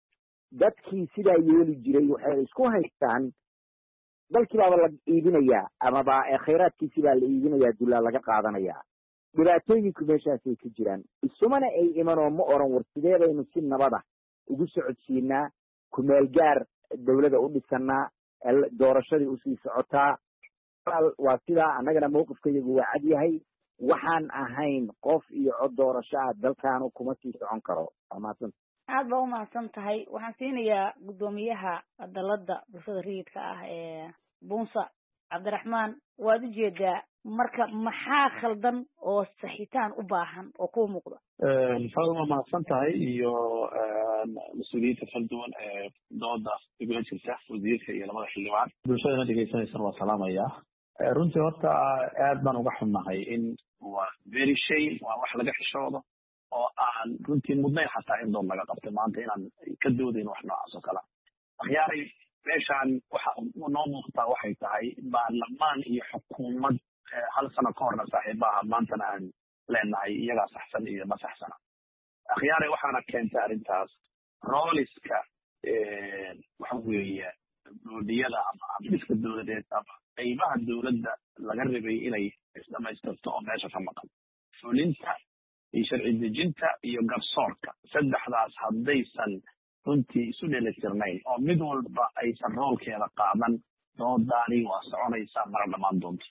dadkii sidaa yeeli jiray waxay isku haystaan dalkii baaba la iibinayaa amaba khayraadkiisii baa la iibinayaa dullaa laga qaadanayaa dhibaatooyinku meeshaasay ka jiraan isumana ay iman oo ma oran war sideedaynu si nabada ugu socodsiinaa kumeel gaar dawladda u dhisanaa doorashadii usii socotaa waa sidaa annagana mawqifkayagu waa cad yahay waxaan ahayn qof iyo cod doorasho ah dalkaanu kuma sii socon karo amaadsan aad baa umahadsan tahay waxaan siinayaa guddoomiyaha dalada bulshada rayidka ah ee bunsa cabdiraxmaan waad ujeedaa marka maxaa khaldan oo saxiitaan u baahan oo kuu muuqda waa mahadsan tahay iyo mas-uuliyiinta kala duwan ee dooda igula jirta wasiirka iyo labada xildhibaan bulshadana dhegeysanaysan waa salaamaya runtii horta aad baan uga xunnahay in waa very shame waa wax laga xishoodo oo aan runtii mudnayn xataa in dood laga qabtay maanta inaan ka doodayn wax noocaas oo kale akhyaaray meeshaan waxa noo muuqataa waxay tahay baarlamaan iyo xukuumad hal sano ka horna saaxiibaha maantana aan leenahay iyagaa saxsan iyo ma saxsana akhyaaray waxaana keentay arrintaas rooliska waxa weeye doodiyada ama habdhiska dowladeed ama qaybaha dowladda laga rabay inay isdhamaystirto oo meesha ka maqan fulinta iyo sharci dejinta iyo garsoorka saddexdaas haddaysan runtii isu dheelitirnayn oo mid walba aysan roolkeeda qaadan doodaani waa soconaysaa mara dhammaan doonta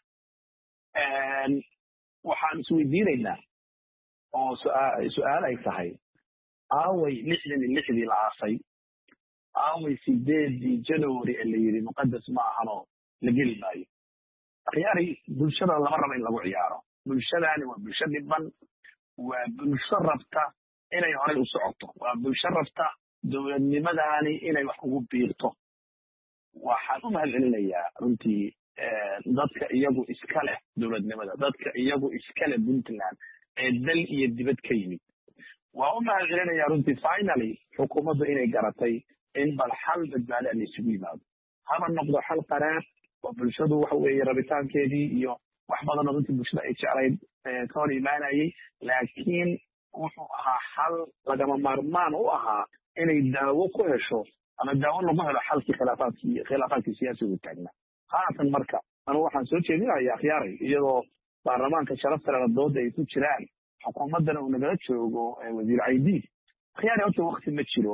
waxaan isweydiinaynaa oo su-aal ay tahay aaway 66 la aasay aaway 8 January ee la yidhi muqadas ma ahanoo la geli maayo akhyaari bulshada lama rabo in lagu ciyaaro bulshadaani waa bulsho dhiban waa bulsho rabta inay horey u socoto waa bulsho rabta dowladnimadaani inay wax ugu biirto waxaan u mahadcelinayaa runtii dadka iyagu iska leh dowladnimada dadka iyagu iska leh puntland ee dal iyo dibad ka yimid waa u mahadcelinayaa runtii finally xukuumaddu inay garatay in bal xal badbaada la isugu yimaado haba noqdo xal qaraar oo bulshadu waxa weeye rabitaankeedii iyo wax badan oo runtii bulshada ay jeclayd ka hor imaanayay laakiin wuxuu ahaa xal lagama maarmaan u ahaa inay daawo ku hesho ama daawo lagu helo xalkii khilaafaadkii siyaasigu taagna haatan marka anigu waxaan soo jeedinayaa akhyaaray iyadoo baarlamaanka sharafta dooda ay ku jiraan xukuumaddana uu nagala joogo wasiir caydiid akhyaaray horta wakti ma jiro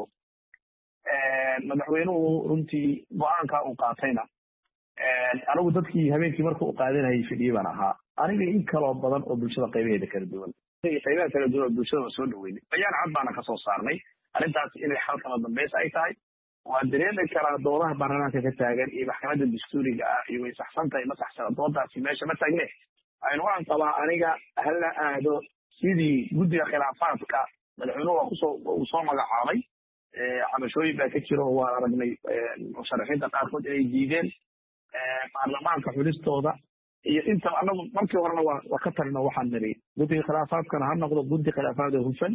madaxweynuhu runtii go-aanka uu qaatayna anigu dadkii habeenkii marka uu qaadanayay fidhiyey baan ahaa aniga in kaloo badan oo bulshada qaybaheeda kala duwan qaybaha kala duwan oo bulshada waa soo dhaweynay bayaan cad baana kasoo saarnay arrintaas inay xal kala dambaysa ay tahay waa dareemi karaa doodaha baarlamaanka ka taagan iyo maxkamadda dastuuriga ah iyo way saxsan tahay ma saxsana doodaasi meesha ma taagne aynu waan qabaa aniga hala aado sidii guddiga khilaafaadka madaxweynuhu uu soo magacaabay cabashooyin baa ka jira oo waan aragnay musharaxiinta qaarkood inay diideen baarlamaanka xulistooda iyo intaba anagu markii horena waa ka tarino waxaan niri guddiga khilaafaadkana ha noqdo guddi khilaafaad oo hufan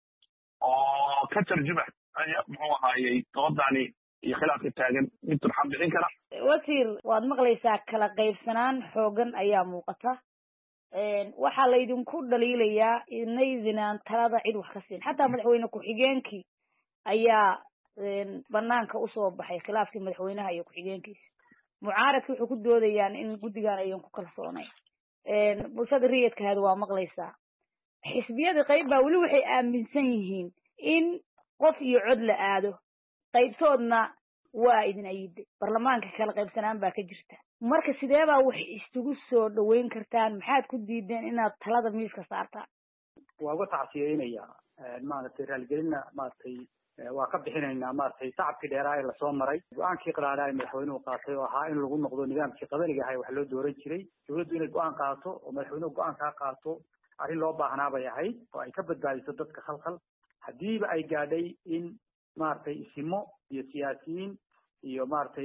oo ka tarjuma muxuu ahaayey doodani iyo khilaafka taagan mid turxan bixin kara wasiir waad maqlaysaa kala qaybsanaan xoogan ayaa muuqata waxaa laydinku dhaliilayaa inaydinaan talada cid wax ka siin xataa madaxweyne ku-xigeenkii ayaa banaanka usoo baxay khilaafkii madaxweynaha iyo ku-xigeenkiisa mucaaradka wuxuu ku doodayaan in guddigan ayan ku kalsoonay bulshada riyadkaada waa maqlaysaa xisbiyada qayb baa weli waxay aaminsan yihiin in qof iyo cod la aado qaybtoodna waa idin ayiday baarlamaanka kala qaybsanaan baa ka jirta marka sidee baa wax isugu soo dhaweyn kartaan maxaad ku diideen inaad talada miiska saartaan waa uga tacsiyeynaya maaragtay raaligelinna maaragtay waa ka bixinaynaa maaragtay tacabkii dheeraa ee lasoo maray go-aankii qaraadhaa ee madaxweynuhu qaatay oo ahaa in lagu noqdo nidaamkii qabaliga ahay wax loo dooran jiray dawladdu inay go-aan qaato oo madaxweynuhu go-aan kaa qaato arrin loo baahnaa bay ahayd oo ay ka badbaadiso dadka khalkhal haddiiba ay gaadhay in maaragtay isimo iyo siyaasiyiin iyo maaragtay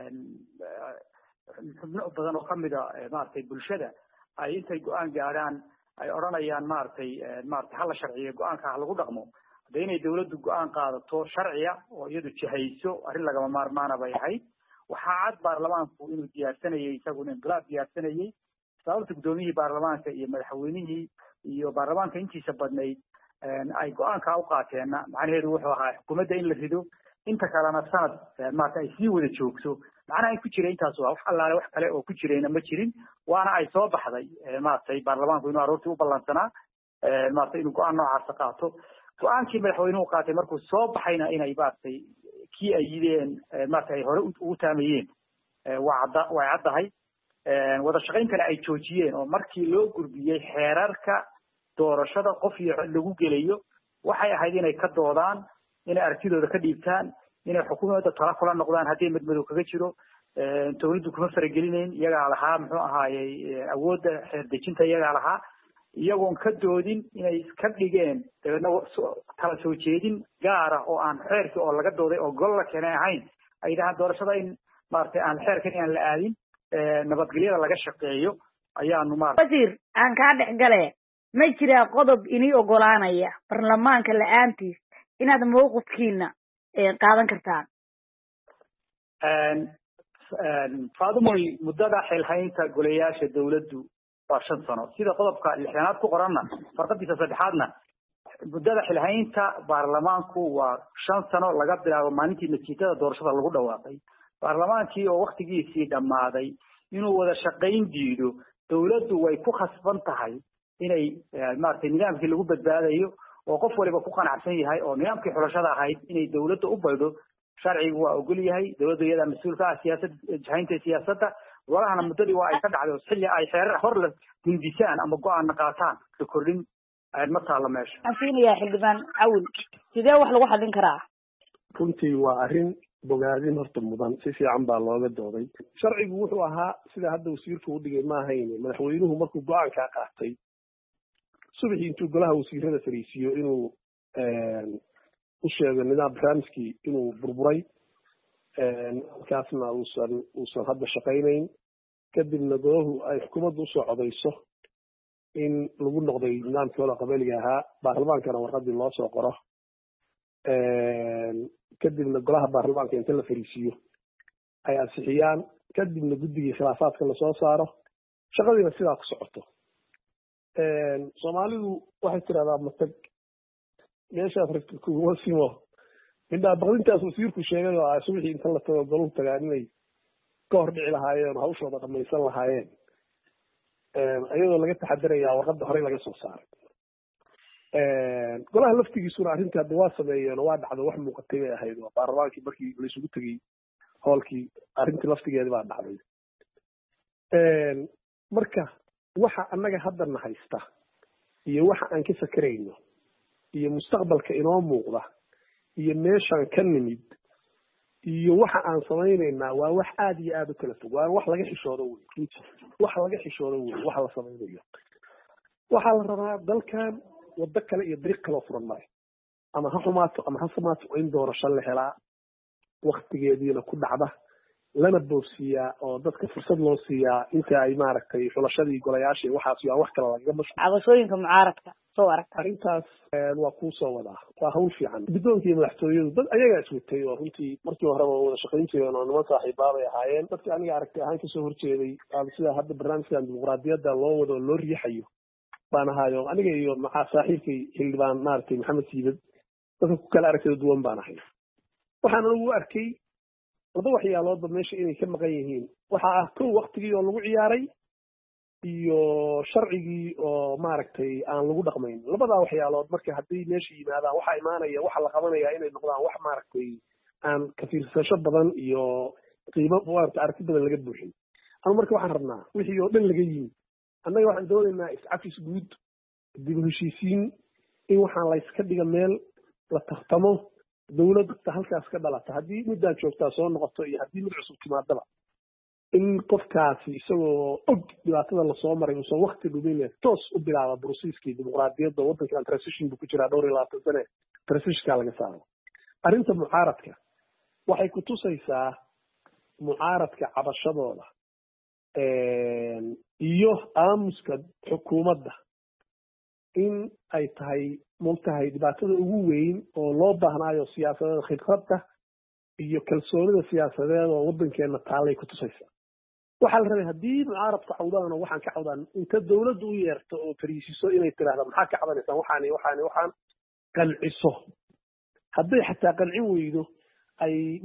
xubno badan oo kamida maaragtay bulshada ay intay go-aan gaadhaan ay odhanayaan maaragtay hala sharciyo go-aanka ha lagu dhaqmo hadda inay dawladdu go-aan qaadato sharciya oo iyadu jihayso arrin lagama maarmaana bay ahayd waxaa cad baarlamaanku inuu diyaarsanayay isaguna inqilaab diyaarsanayay sababta guddoomiyihii baarlamaanka iyo madaxweynihii iyo baarlamaanka intiisa badnayd ay go-aankaa u qaateenna macnaheedu wuxuu ahaa xukuumadda in la rido inta kalena sanad maarata ay sii wada joogto macnaha ay ku jira intaas waa wax allaale wax kale oo ku jirayna ma jirin waana ay soo baxday maaragtay baarlamaanku inuu aroortii u ballansanaa maaragtay inuu go-aan noocaasa qaato go-aankii madaxweynuhu qaatay markuu soo baxayna inay maaragtay kii ay yideen maarata ay hore ugu taamayeen way caddahay wada shaqayntana ay joojiyeen oo markii loo gudbiyey xeerarka doorashada qof iyo cod lagu gelayo waxay ahayd inay ka doodaan inay aragtidooda ka dhiibtaan inay xukuumadda tala kula noqdaan haddii madmadow kaga jiro dawladdu kuma faragelinayn iyagaa lahaa muxuu ahaayey awoodda xeer dejinta iyagaa lahaa iyagoon ka doodin inay iska dhigeen dabeedna kala soo jeedin gaara oo aan xeerkii oo laga dooday oo gol la keenay ahayn ay dhahaan doorashada in maaragtay aan xeerkan aan la aadin nabadgelyada laga shaqeeyo ayaanu wasiir aan kaa dhex gale ma jiraa qodob inii ogolaanaya baarlamaanka la-aantiis inaad mawqifkiina qaadan kartaan faadumoy muddada xilhaynta golayaasha dawladdu waa 5 sano sida qodobka 6aad ku qoranna farqadiisa 3aadna muddada xilhaynta baarlamaanku waa 5 sano laga bilaabo maalintii natiijada doorashada lagu dhawaaqay baarlamaankii oo waqtigiisii dhamaaday inuu wada shaqayn diido dawladdu way ku khasban tahay inay maartay nidaamkii lagu badbaadayo oo qof waliba ku qanacsan yahay oo nidaamkii xulashada ahayd inay dawladdu u baydo sharcigu waa ogol yahay dawladdu iyada mas'uulka ah jahaynta siyaasadda walahana muddadii waa ay ka dhacday xilli ay xeerar hor la hindisaan ama go'aan qaataan ka kordhin ma taala meesha asiinaya xildhibaan awil sidee wax lagu xallin karaa runtii waa arrin bogaadin horta mudan si fiican baa looga dooday sharcigu wuxuu ahaa sida hadda wasiirku u dhigay ma ahayn madaxweynuhu markuu go'aanka qaatay subaxii intuu golaha wasiirada fariisiyo inuu u sheego nidaam barnaamijkii inuu burburay markaasna uusan hadda shaqaynayn kadibna golahu ay xukuumadda usoo codayso in lagu noqday nidaamkii hore qabaliga ahaa baarlamaankana warqadii loo soo qoro kadibna golaha baarlamaanka inta la fariisiiyo ay ansixiyaan kadibna guddigii khilaafaadka lasoo saaro shaqadiina sidaa ku socoto. Soomaalidu waxay tirahdaa matag meeshaas ragta kuma simo midhaa baqdintaas wasiirku sheegay oo ah subaxii inta la tago goluhu tagaan inay ka hor dhici lahaayeen oo hawshooda dhamaysan lahaayeen iyadoo laga taxadarayaa warqadda horey laga soo saaray. golaha laftigiisuna arrintii hadda waa sameeyeen oo waa dhacdo wax muuqatay bay ahayd oo baarlamaankii markii la isugu tegey hoolkii arrintii laftigeedi baa dhacday. marka waxa annaga haddana haysta iyo waxa aan ka fakerayno iyo mustaqbalka inoo muuqda iyo meeshaan ka nimid iyo waxa aan samaynaynaa waa wax aad iyo aad u kala fog, waa wax laga xishoodo wey, wax laga xishoodo wey waxa la samaynayo. waxaa la rabaa dalkan waddo kale iyo dariiq kaloo furan maayo, ama ha xumaato ama ha samaato in doorasho la helaa waktigeediina ku dhacda lana boosiyaa oo dadka fursad loo siiyaa inta ay maaragtay xulashadii golayaashii waxaas waa wax kale lagaga mashquul. cabashooyinka mucaaradka soo aragta arrintaas waa kuu soo wadaa, waa hawl fiican. guddoonka iyo madaxtooyadu dad ayagaa iswatay oo runtii markii horeba wada shaqayn jireen oo niman saaxiibaabay ahaayeen. dadka aniga aragtay ahaan kasoo horjeeday sida hadda barnaamijkan dimuqraadiyadda loo wado oo loo riixayo baan ahaayo aniga iyo maxaa saaxiibkay xildhibaan maaragtay maxamed siibad dadka ku kala aragtida duwan baan ahay. waxaan anigu arkay laba waxyaaloodba meesha inay ka maqan yihiin. waxa ah kow waktigii oo lagu ciyaaray iyo sharcigii oo maaragtay aan lagu dhaqmayn. labadaa waxyaalood marka haddii meesha yimaadaan waxaa imaanaya waxa la qabanaya inay noqdaan wax maaragtay aan ka fiirsasho badan iyo qiimo maaragtay aragti badan laga buuxin. ama marka waxaan rabnaa wixii oo dhan laga yimi annaga waxaan doonaynaa iscafis guud, dib u heshiisiin, in waxaan layska dhiga meel la tartamo, dawladda halkaas ka dhalata haddii middaa joogtaa soo noqoto iyo haddii mid cusub timaadaba in qofkaasi isagoo og dhibaatada lasoo maray uusan wakti dhumin toos u bilaaba brosiiskii dimuqraadiyadda waddankan transition buu ku jiraa 22 sane transitionka laga saaro. arrinta mucaaradka waxay ku tusaysaa mucaaradka cabashadooda iyo aamuska xukuumadda in ay tahay multahay dhibaatada ugu weyn oo loo baahnaayo siyaasadeed khibradda iyo kalsoonida siyaasadeed oo waddankeena taallay ku tusaysaa. waxaa la rabay haddii mucaaradka cawdaan oo waxaan ka cawdaan inta dawladda u yeerto oo fariisiso inay tiraahda maxaa ka cabanaysaan waxaan qanciso. hadday xataa qancin weydo ay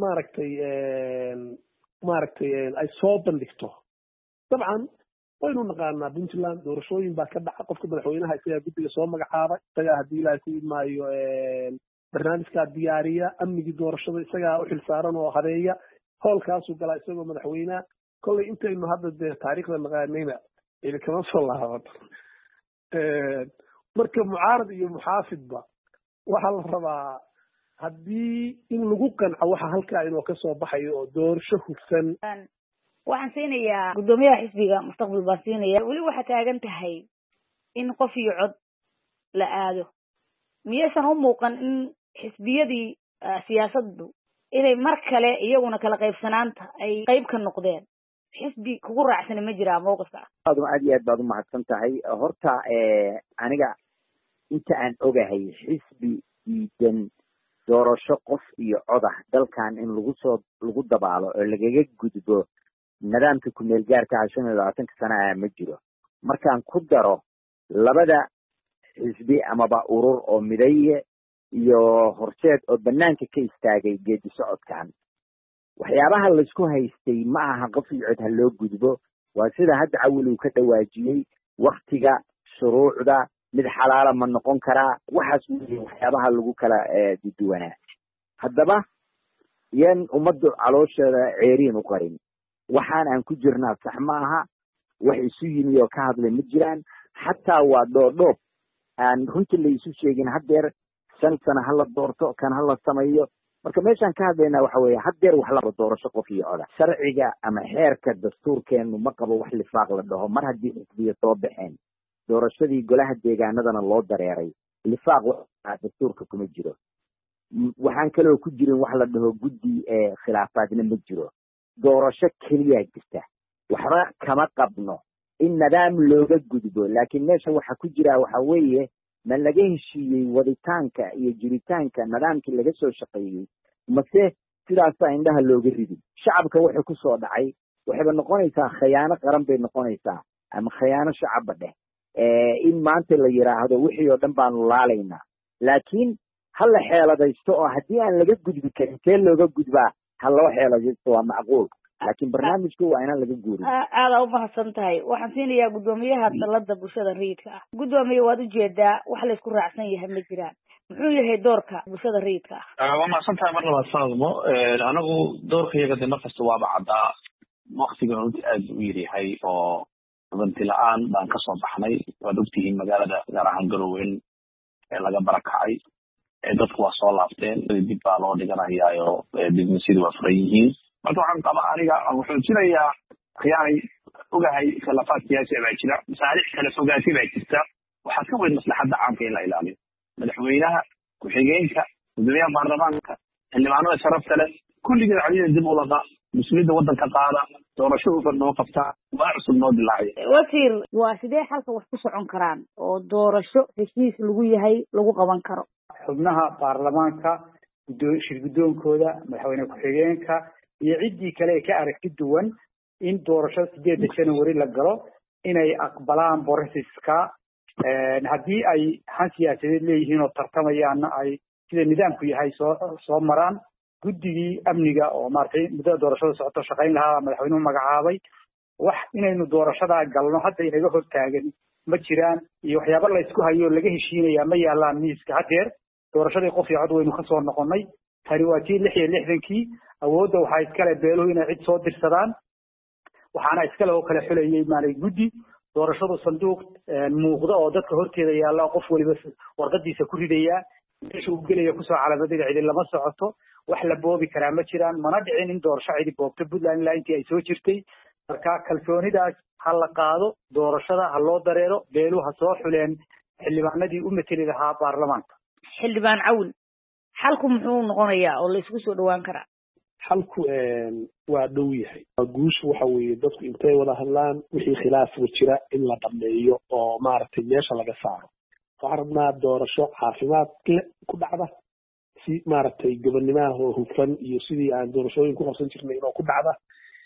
maaragtay ay soo bandhigto. dabcan waynu naqaanaa puntland doorashooyin baa ka dhaca, qofka madaxweynaha isagaa guddiga soo magacaaba, isagaa haddii ilaahay ku imaayo barnaamijkaa diyaariya, amnigii doorashada isagaa u xilsaaran oo habeeya, hoolkaasuu galaa isagoo madaxweynaha. kollay intaynu hadda dee taariikhda naqaanayna ili kama soo laabato. marka mucaarad iyo muxaafidba waxaa la rabaa haddii in lagu qanco waxa halkaa inuu ka soo baxayo oo doorasho hufsan. waxaan siinayaa guddoomiyaha xisbiga mustaqbal baa siinaya. weli waxaa taagan tahay in qof iyo cod la aado. miyaysan u muuqan in xisbiyadii siyaasaddu inay mar kale iyaguna kala qaybsanaanta ay qayb ka noqdeen? xisbi kugu raacsana ma jiraa mowqifka? aad iyo aad baad u mahadsan tahay. horta aniga inta aan ogahay xisbi diidan doorasho qof iyo cod ah dalkan in lagu dabaalo oo lagaga gudbo nidaamka kumeel gaarka ah 25 sano ma jiro. markaan ku daro labada xisbi amaba urur oo midaye iyo horseed oo banaanka ka istaagay geedi socodkan, waxyaabaha la isku haystay ma aha qof iyo cod ha loo gudbo. waa sida hadda cawil uu ka dhawaajiyey, waktiga, shuruucda, mid xalaala ma noqon karaa, waxaas weeye waxyaabaha lagu kala duwanaa. haddaba yan ummaddu caloosheeda ceeriin u qarin. waxaan aan ku jirnaa sax ma aha, wax isu yimi oo ka hadlay ma jiraan. xataa waa dhoodhoob aan runtii la isu sheegin. haddeer 5 sano hala doorto, kan hala sameeyo. marka meeshaan ka hadlaynaa waxa weeye haddeer wax laba doorasho qof iyo coda. sharciga ama xeerka dastuurkeenu ma qabo wax lifaaq la dhaho. mar haddii xisbiya soo baxeen, doorashadii golaha deegaanadana loo dareeray, lifaaq dastuurka kuma jiro. waxaan kaloo ku jirin wax la dhaho guddi khilaafaadna ma jiro. doorasho keliya jirta. waxba kama qabno in nidaam looga gudbo. laakiin meesha waxa ku jira waxa weeye ma laga heshiiyey waditaanka iyo jiritaanka nidaamkii laga soo shaqeeyey mase sidaasaa indhaha looga ridi shacabka wuxuu ku soo dhacay waxayba noqonaysaa khiyaano qaran bay noqonaysaa ama khiyaano shacabba dheh in maanta la yidhaahdo wixii oo dhan baanu laalaynaa laakiin ha la xeeladaysto oo haddii aan laga gudbi karin see looga gudbaa ha loo xeeladaysto waa macquul laakiin barnaamijku waa inaan laga guurin aada u mahadsan tahay waxaan siinayaa guddoomiyaha dalada bulshada rayidka ah guddoomiye waad ujeedaa wax laysku raacsan yahay ma jiraan muxuu yahay doorka bulshada rayidka ah waa mahadsan tahay mar labaad faadmo anagu doorka iyaga de markasta waaba caddaa waktigan runtii aad u yaryahay oo runti la-aan baan kasoo baxnay waad ogtihiin magaalada gaar ahaan garowe in laga barakacay dadku waa soo laabteen dib baa loo dhiganayaayo businessyadu waa furan yihiin marka waxaan qabaa aniga wuxuu jirayaa khiyaanay ogahay khilaafaad siyaasi baa jira masaalix kala fogaatay baa jirta waxaa ka weyn maslaxadda caamka in la ilaaliyo madaxweynaha ku-xigeenka guddoomiyaha baarlamaanka xildhibaanada sharafta leh kulligeed codiyada dib u laqa mas-uuliyadda waddanka qaada doorasho hufan noo qabtaa waa cusub noo dilaacay wasiir waa sidee xalka wax ku socon karaan oo doorasho heshiis lagu yahay lagu qaban karo xubnaha baarlamaanka shir guddoonkooda madaxweyne ku-xigeenka iyo ciddii kale ee ka aragti duwan in doorashada 8 January la galo inay aqbalaan borosiska haddii ay han siyaasadeed leeyihiin oo tartamayaanna ay sida nidaamku yahay soo maraan guddigii amniga oo maartay muddada doorashada socoto shaqayn lahaa madaxweynuhu magacaabay wax inaynu doorashada galno hadda inaga hortaagan ma jiraan iyo waxyaabo la isku hayo laga heshiinaya ma yaalaan miiska hadeer doorashadii qof iyo cod waynu ka soo noqonnay tani waa tii 66kii awoodda waxaa iskale beeluhu inay cid soo dirsadaan waxaana iskale oo kale xulayay maalay guddi doorashadu sanduuq muuqda oo dadka horteeda yaalla qof waliba warqadiisa ku ridaya meesha uu gelaya kusoo calaamadada cidi lama socoto wax la boobi karaa ma jiraan mana dhicin in doorasho cidi boobto Puntland ilaa intii ay soo jirtay marka kalsoonidaas ha la qaado doorashada ha loo dareero beeluhu ha soo xuleen xildhibaanadii u mateli lahaa baarlamaanka xildhibaan cawl xalku muxuu noqonayaa oo la isku soo dhawaan karaa xalku waa dhow yahay guushu waxa weeye dadku intay wada hadlaan wixii khilaaf jira in la dhameeyo oo maaragtay meesha laga saaro waxaan rabnaa doorasho caafimaad ku dhacda si maaragtay gobonnimaha oo hufan iyo sidii aan doorashooyin ku qabsan jirnay inoo ku dhacda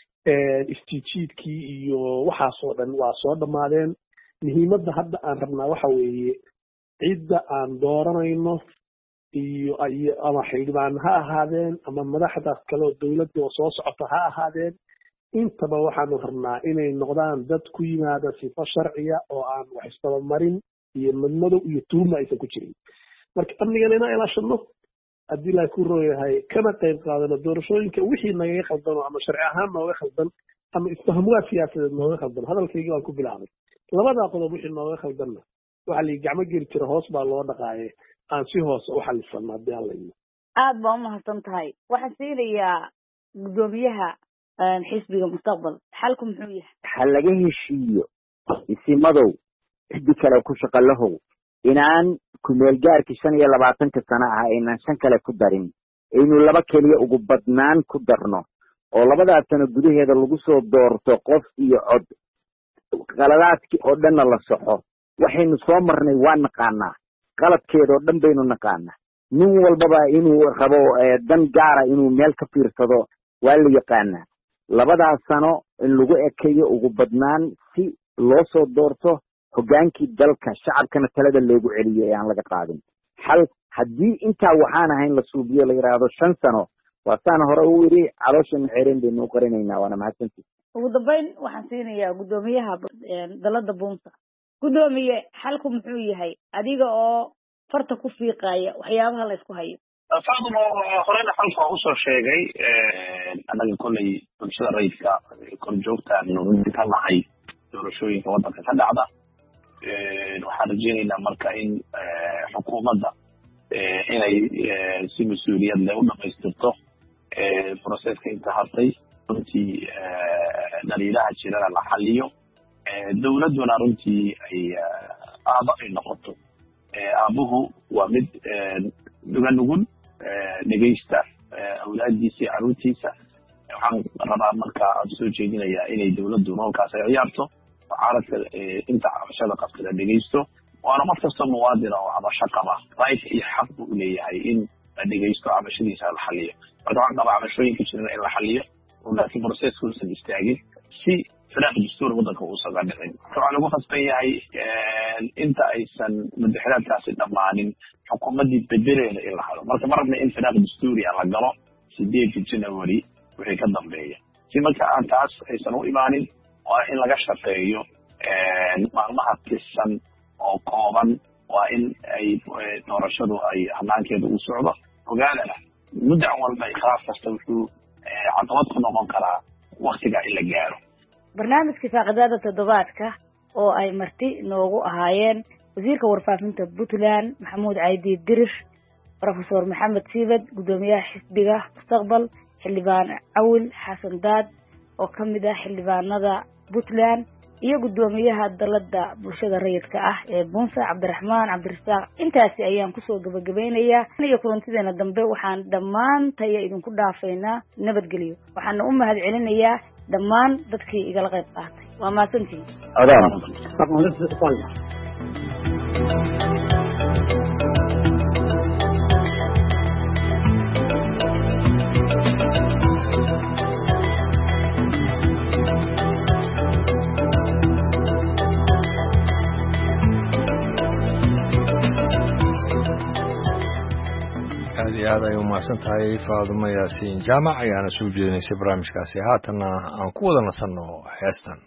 istiijiidkii iyo waxaasoo dhan waa soo dhammaadeen muhiimadda hadda aan rabnaa waxa weeye cidda aan dooranayno iyo ama xildhibaan ha ahaadeen ama madaxdaas kale oo dowladda oo soo socota ha ahaadeen intaba waxaanu rabnaa inay noqdaan dad ku yimaada sifo sharciya oo aan wax isdabamarin iyo madmadow iyo tuhuma aysan ku jirin marka amnigana inaan ilaashano haddii laa ku rooyahay kana qayb qaadano doorashooyinka wixii nagaga khaldano ama sharci ahaan nooga khaldan ama isfahamwaad siyaasadeed nooga khaldan hadalkaygii waan ku bilaabay labadaa qodob wixii nooga khaldanna waxaa la gacmo geli jira hoos baa loo dhaqaaye aan si hoose u xalisano haddii aan layno aad baa umahadsan tahay waxaan siinayaa guddoomiyaha xisbiga mustaqbal xalku muxuu yahay ha laga heshiiyo isimadow ciddi kale ku shaqalahow inaan kumeel gaarkii 25 sano ah aynaan 5 kale ku darin aynu 2 kaliya ugu badnaan ku darno oo 2 sano gudaheeda lagu soo doorto qof iyo cod qaladaadkii oo dhan la saxo waxaynu soo marnay waa naqaanaa qaladkeeda oo dhan baynu naqaanaa nin walbaba inuu rabo dan gaara inuu meel ka fiirsado waa la yaqaanaa 2 sano in lagu ekeeyo ugu badnaan si loo soo doorto hogaankii dalka shacabkana talada loogu celiyo ee aan laga qaadin xal haddii intaa waxaan ahayn la suubiyo la yiraahdo 5 sano waa saan hore u yiri caloosha xireen baynu u qarinaynaa waana mahadsantii ugu dambeyn waxaan siinayaa guddoomiyaha dalada Boonsa guddoomiye xalku muxuu yahay adiga oo farta ku fiiqaya waxyaabaha la isku hayo faadmo horena xalka waa usoo sheegay annaga kolley bulshada rayidka kor joogtaan ka nahay doorashooyinka waddanka ka dhacda waxaan rajeynaynaa marka in xukuumadda inay si mas-uuliyad leh u dhamaystirto processka inta hartay runtii dhaliilaha jirana la xaliyo dowladduna runtii ay aaba ay noqoto aabuhu waa mid nuga nugul dhegaysta awlaadiisa iyo caruurtiisa waxaan rabaa marka aan soo jeedinayaa inay dowladdu roolkaas ay ciyaarto mucaaradka inta cabashada qabta la dhegaysto waana mar kasta muwaadin oo cabasho qaba right iyo xaq u leeyahay in la dhegeysto cabashadiisa la xaliyo marka waxaan qabaa cabashooyinka jirana in la xaliyo oo laakiin processka uusan istaagin si firaaq dastuur waddanka uusan ka dhicin waxaa lagu khasban yahay inta aysan madaxweynaadkaasi dhammaanin xukuumaddii bedeleeda in la helo marka ma rabna in firaaq dastuuriya la galo 8 January wixii ka dambeeya si marka aan taas aysan u imaanin waa in laga shaqeeyo maalmaha tirsan oo kooban waa in ay doorashadu ay hanaankeeda u socdo ogaadana muddo walba khilaaf kasta wuxuu caqabad ku noqon karaa waqtiga in la gaaro barnaamijka faaqidaada toddobaadka oo ay marti noogu ahaayeen wasiirka warfaafinta Puntland Maxamuud Caydi Dirir Professor Maxamed Siibad gudoomiyaha xisbiga Mustaqbal xildhibaan Awil Xasan Daad oo kamid ah xildhibaanada Puntland iyo gudoomiyaha dalada bulshada rayidka ah ee Bunsa Cabdiraxmaan Cabdirasaaq intaasi ayaan ku soo gabagabeynayaa iyo kulantideena dambe waxaan dhammaantay idinku dhaafaynaa nabadgelyo waxaan u mahadcelinayaa dhammaan dadkii igala qayb qaatay waa maasantii aad ay u mahadsan tahay Faadumo Yaasiin Jaamac ayaana soo jeedinaysay barnaamijkaasi haatana aan ku wada nasanno heestan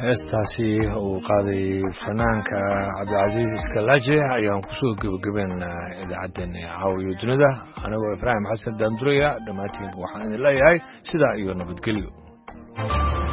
heestaasi uu qaaday fanaanka cabdilcasiis iskalaaje ayaan kusoo gebagabeynaa idaacaddeenna caawiyo dunida anigoo ibraahim xasan daanduraya dhammaantiin waxaan idin leeyahay sidaa iyo nabadgelyo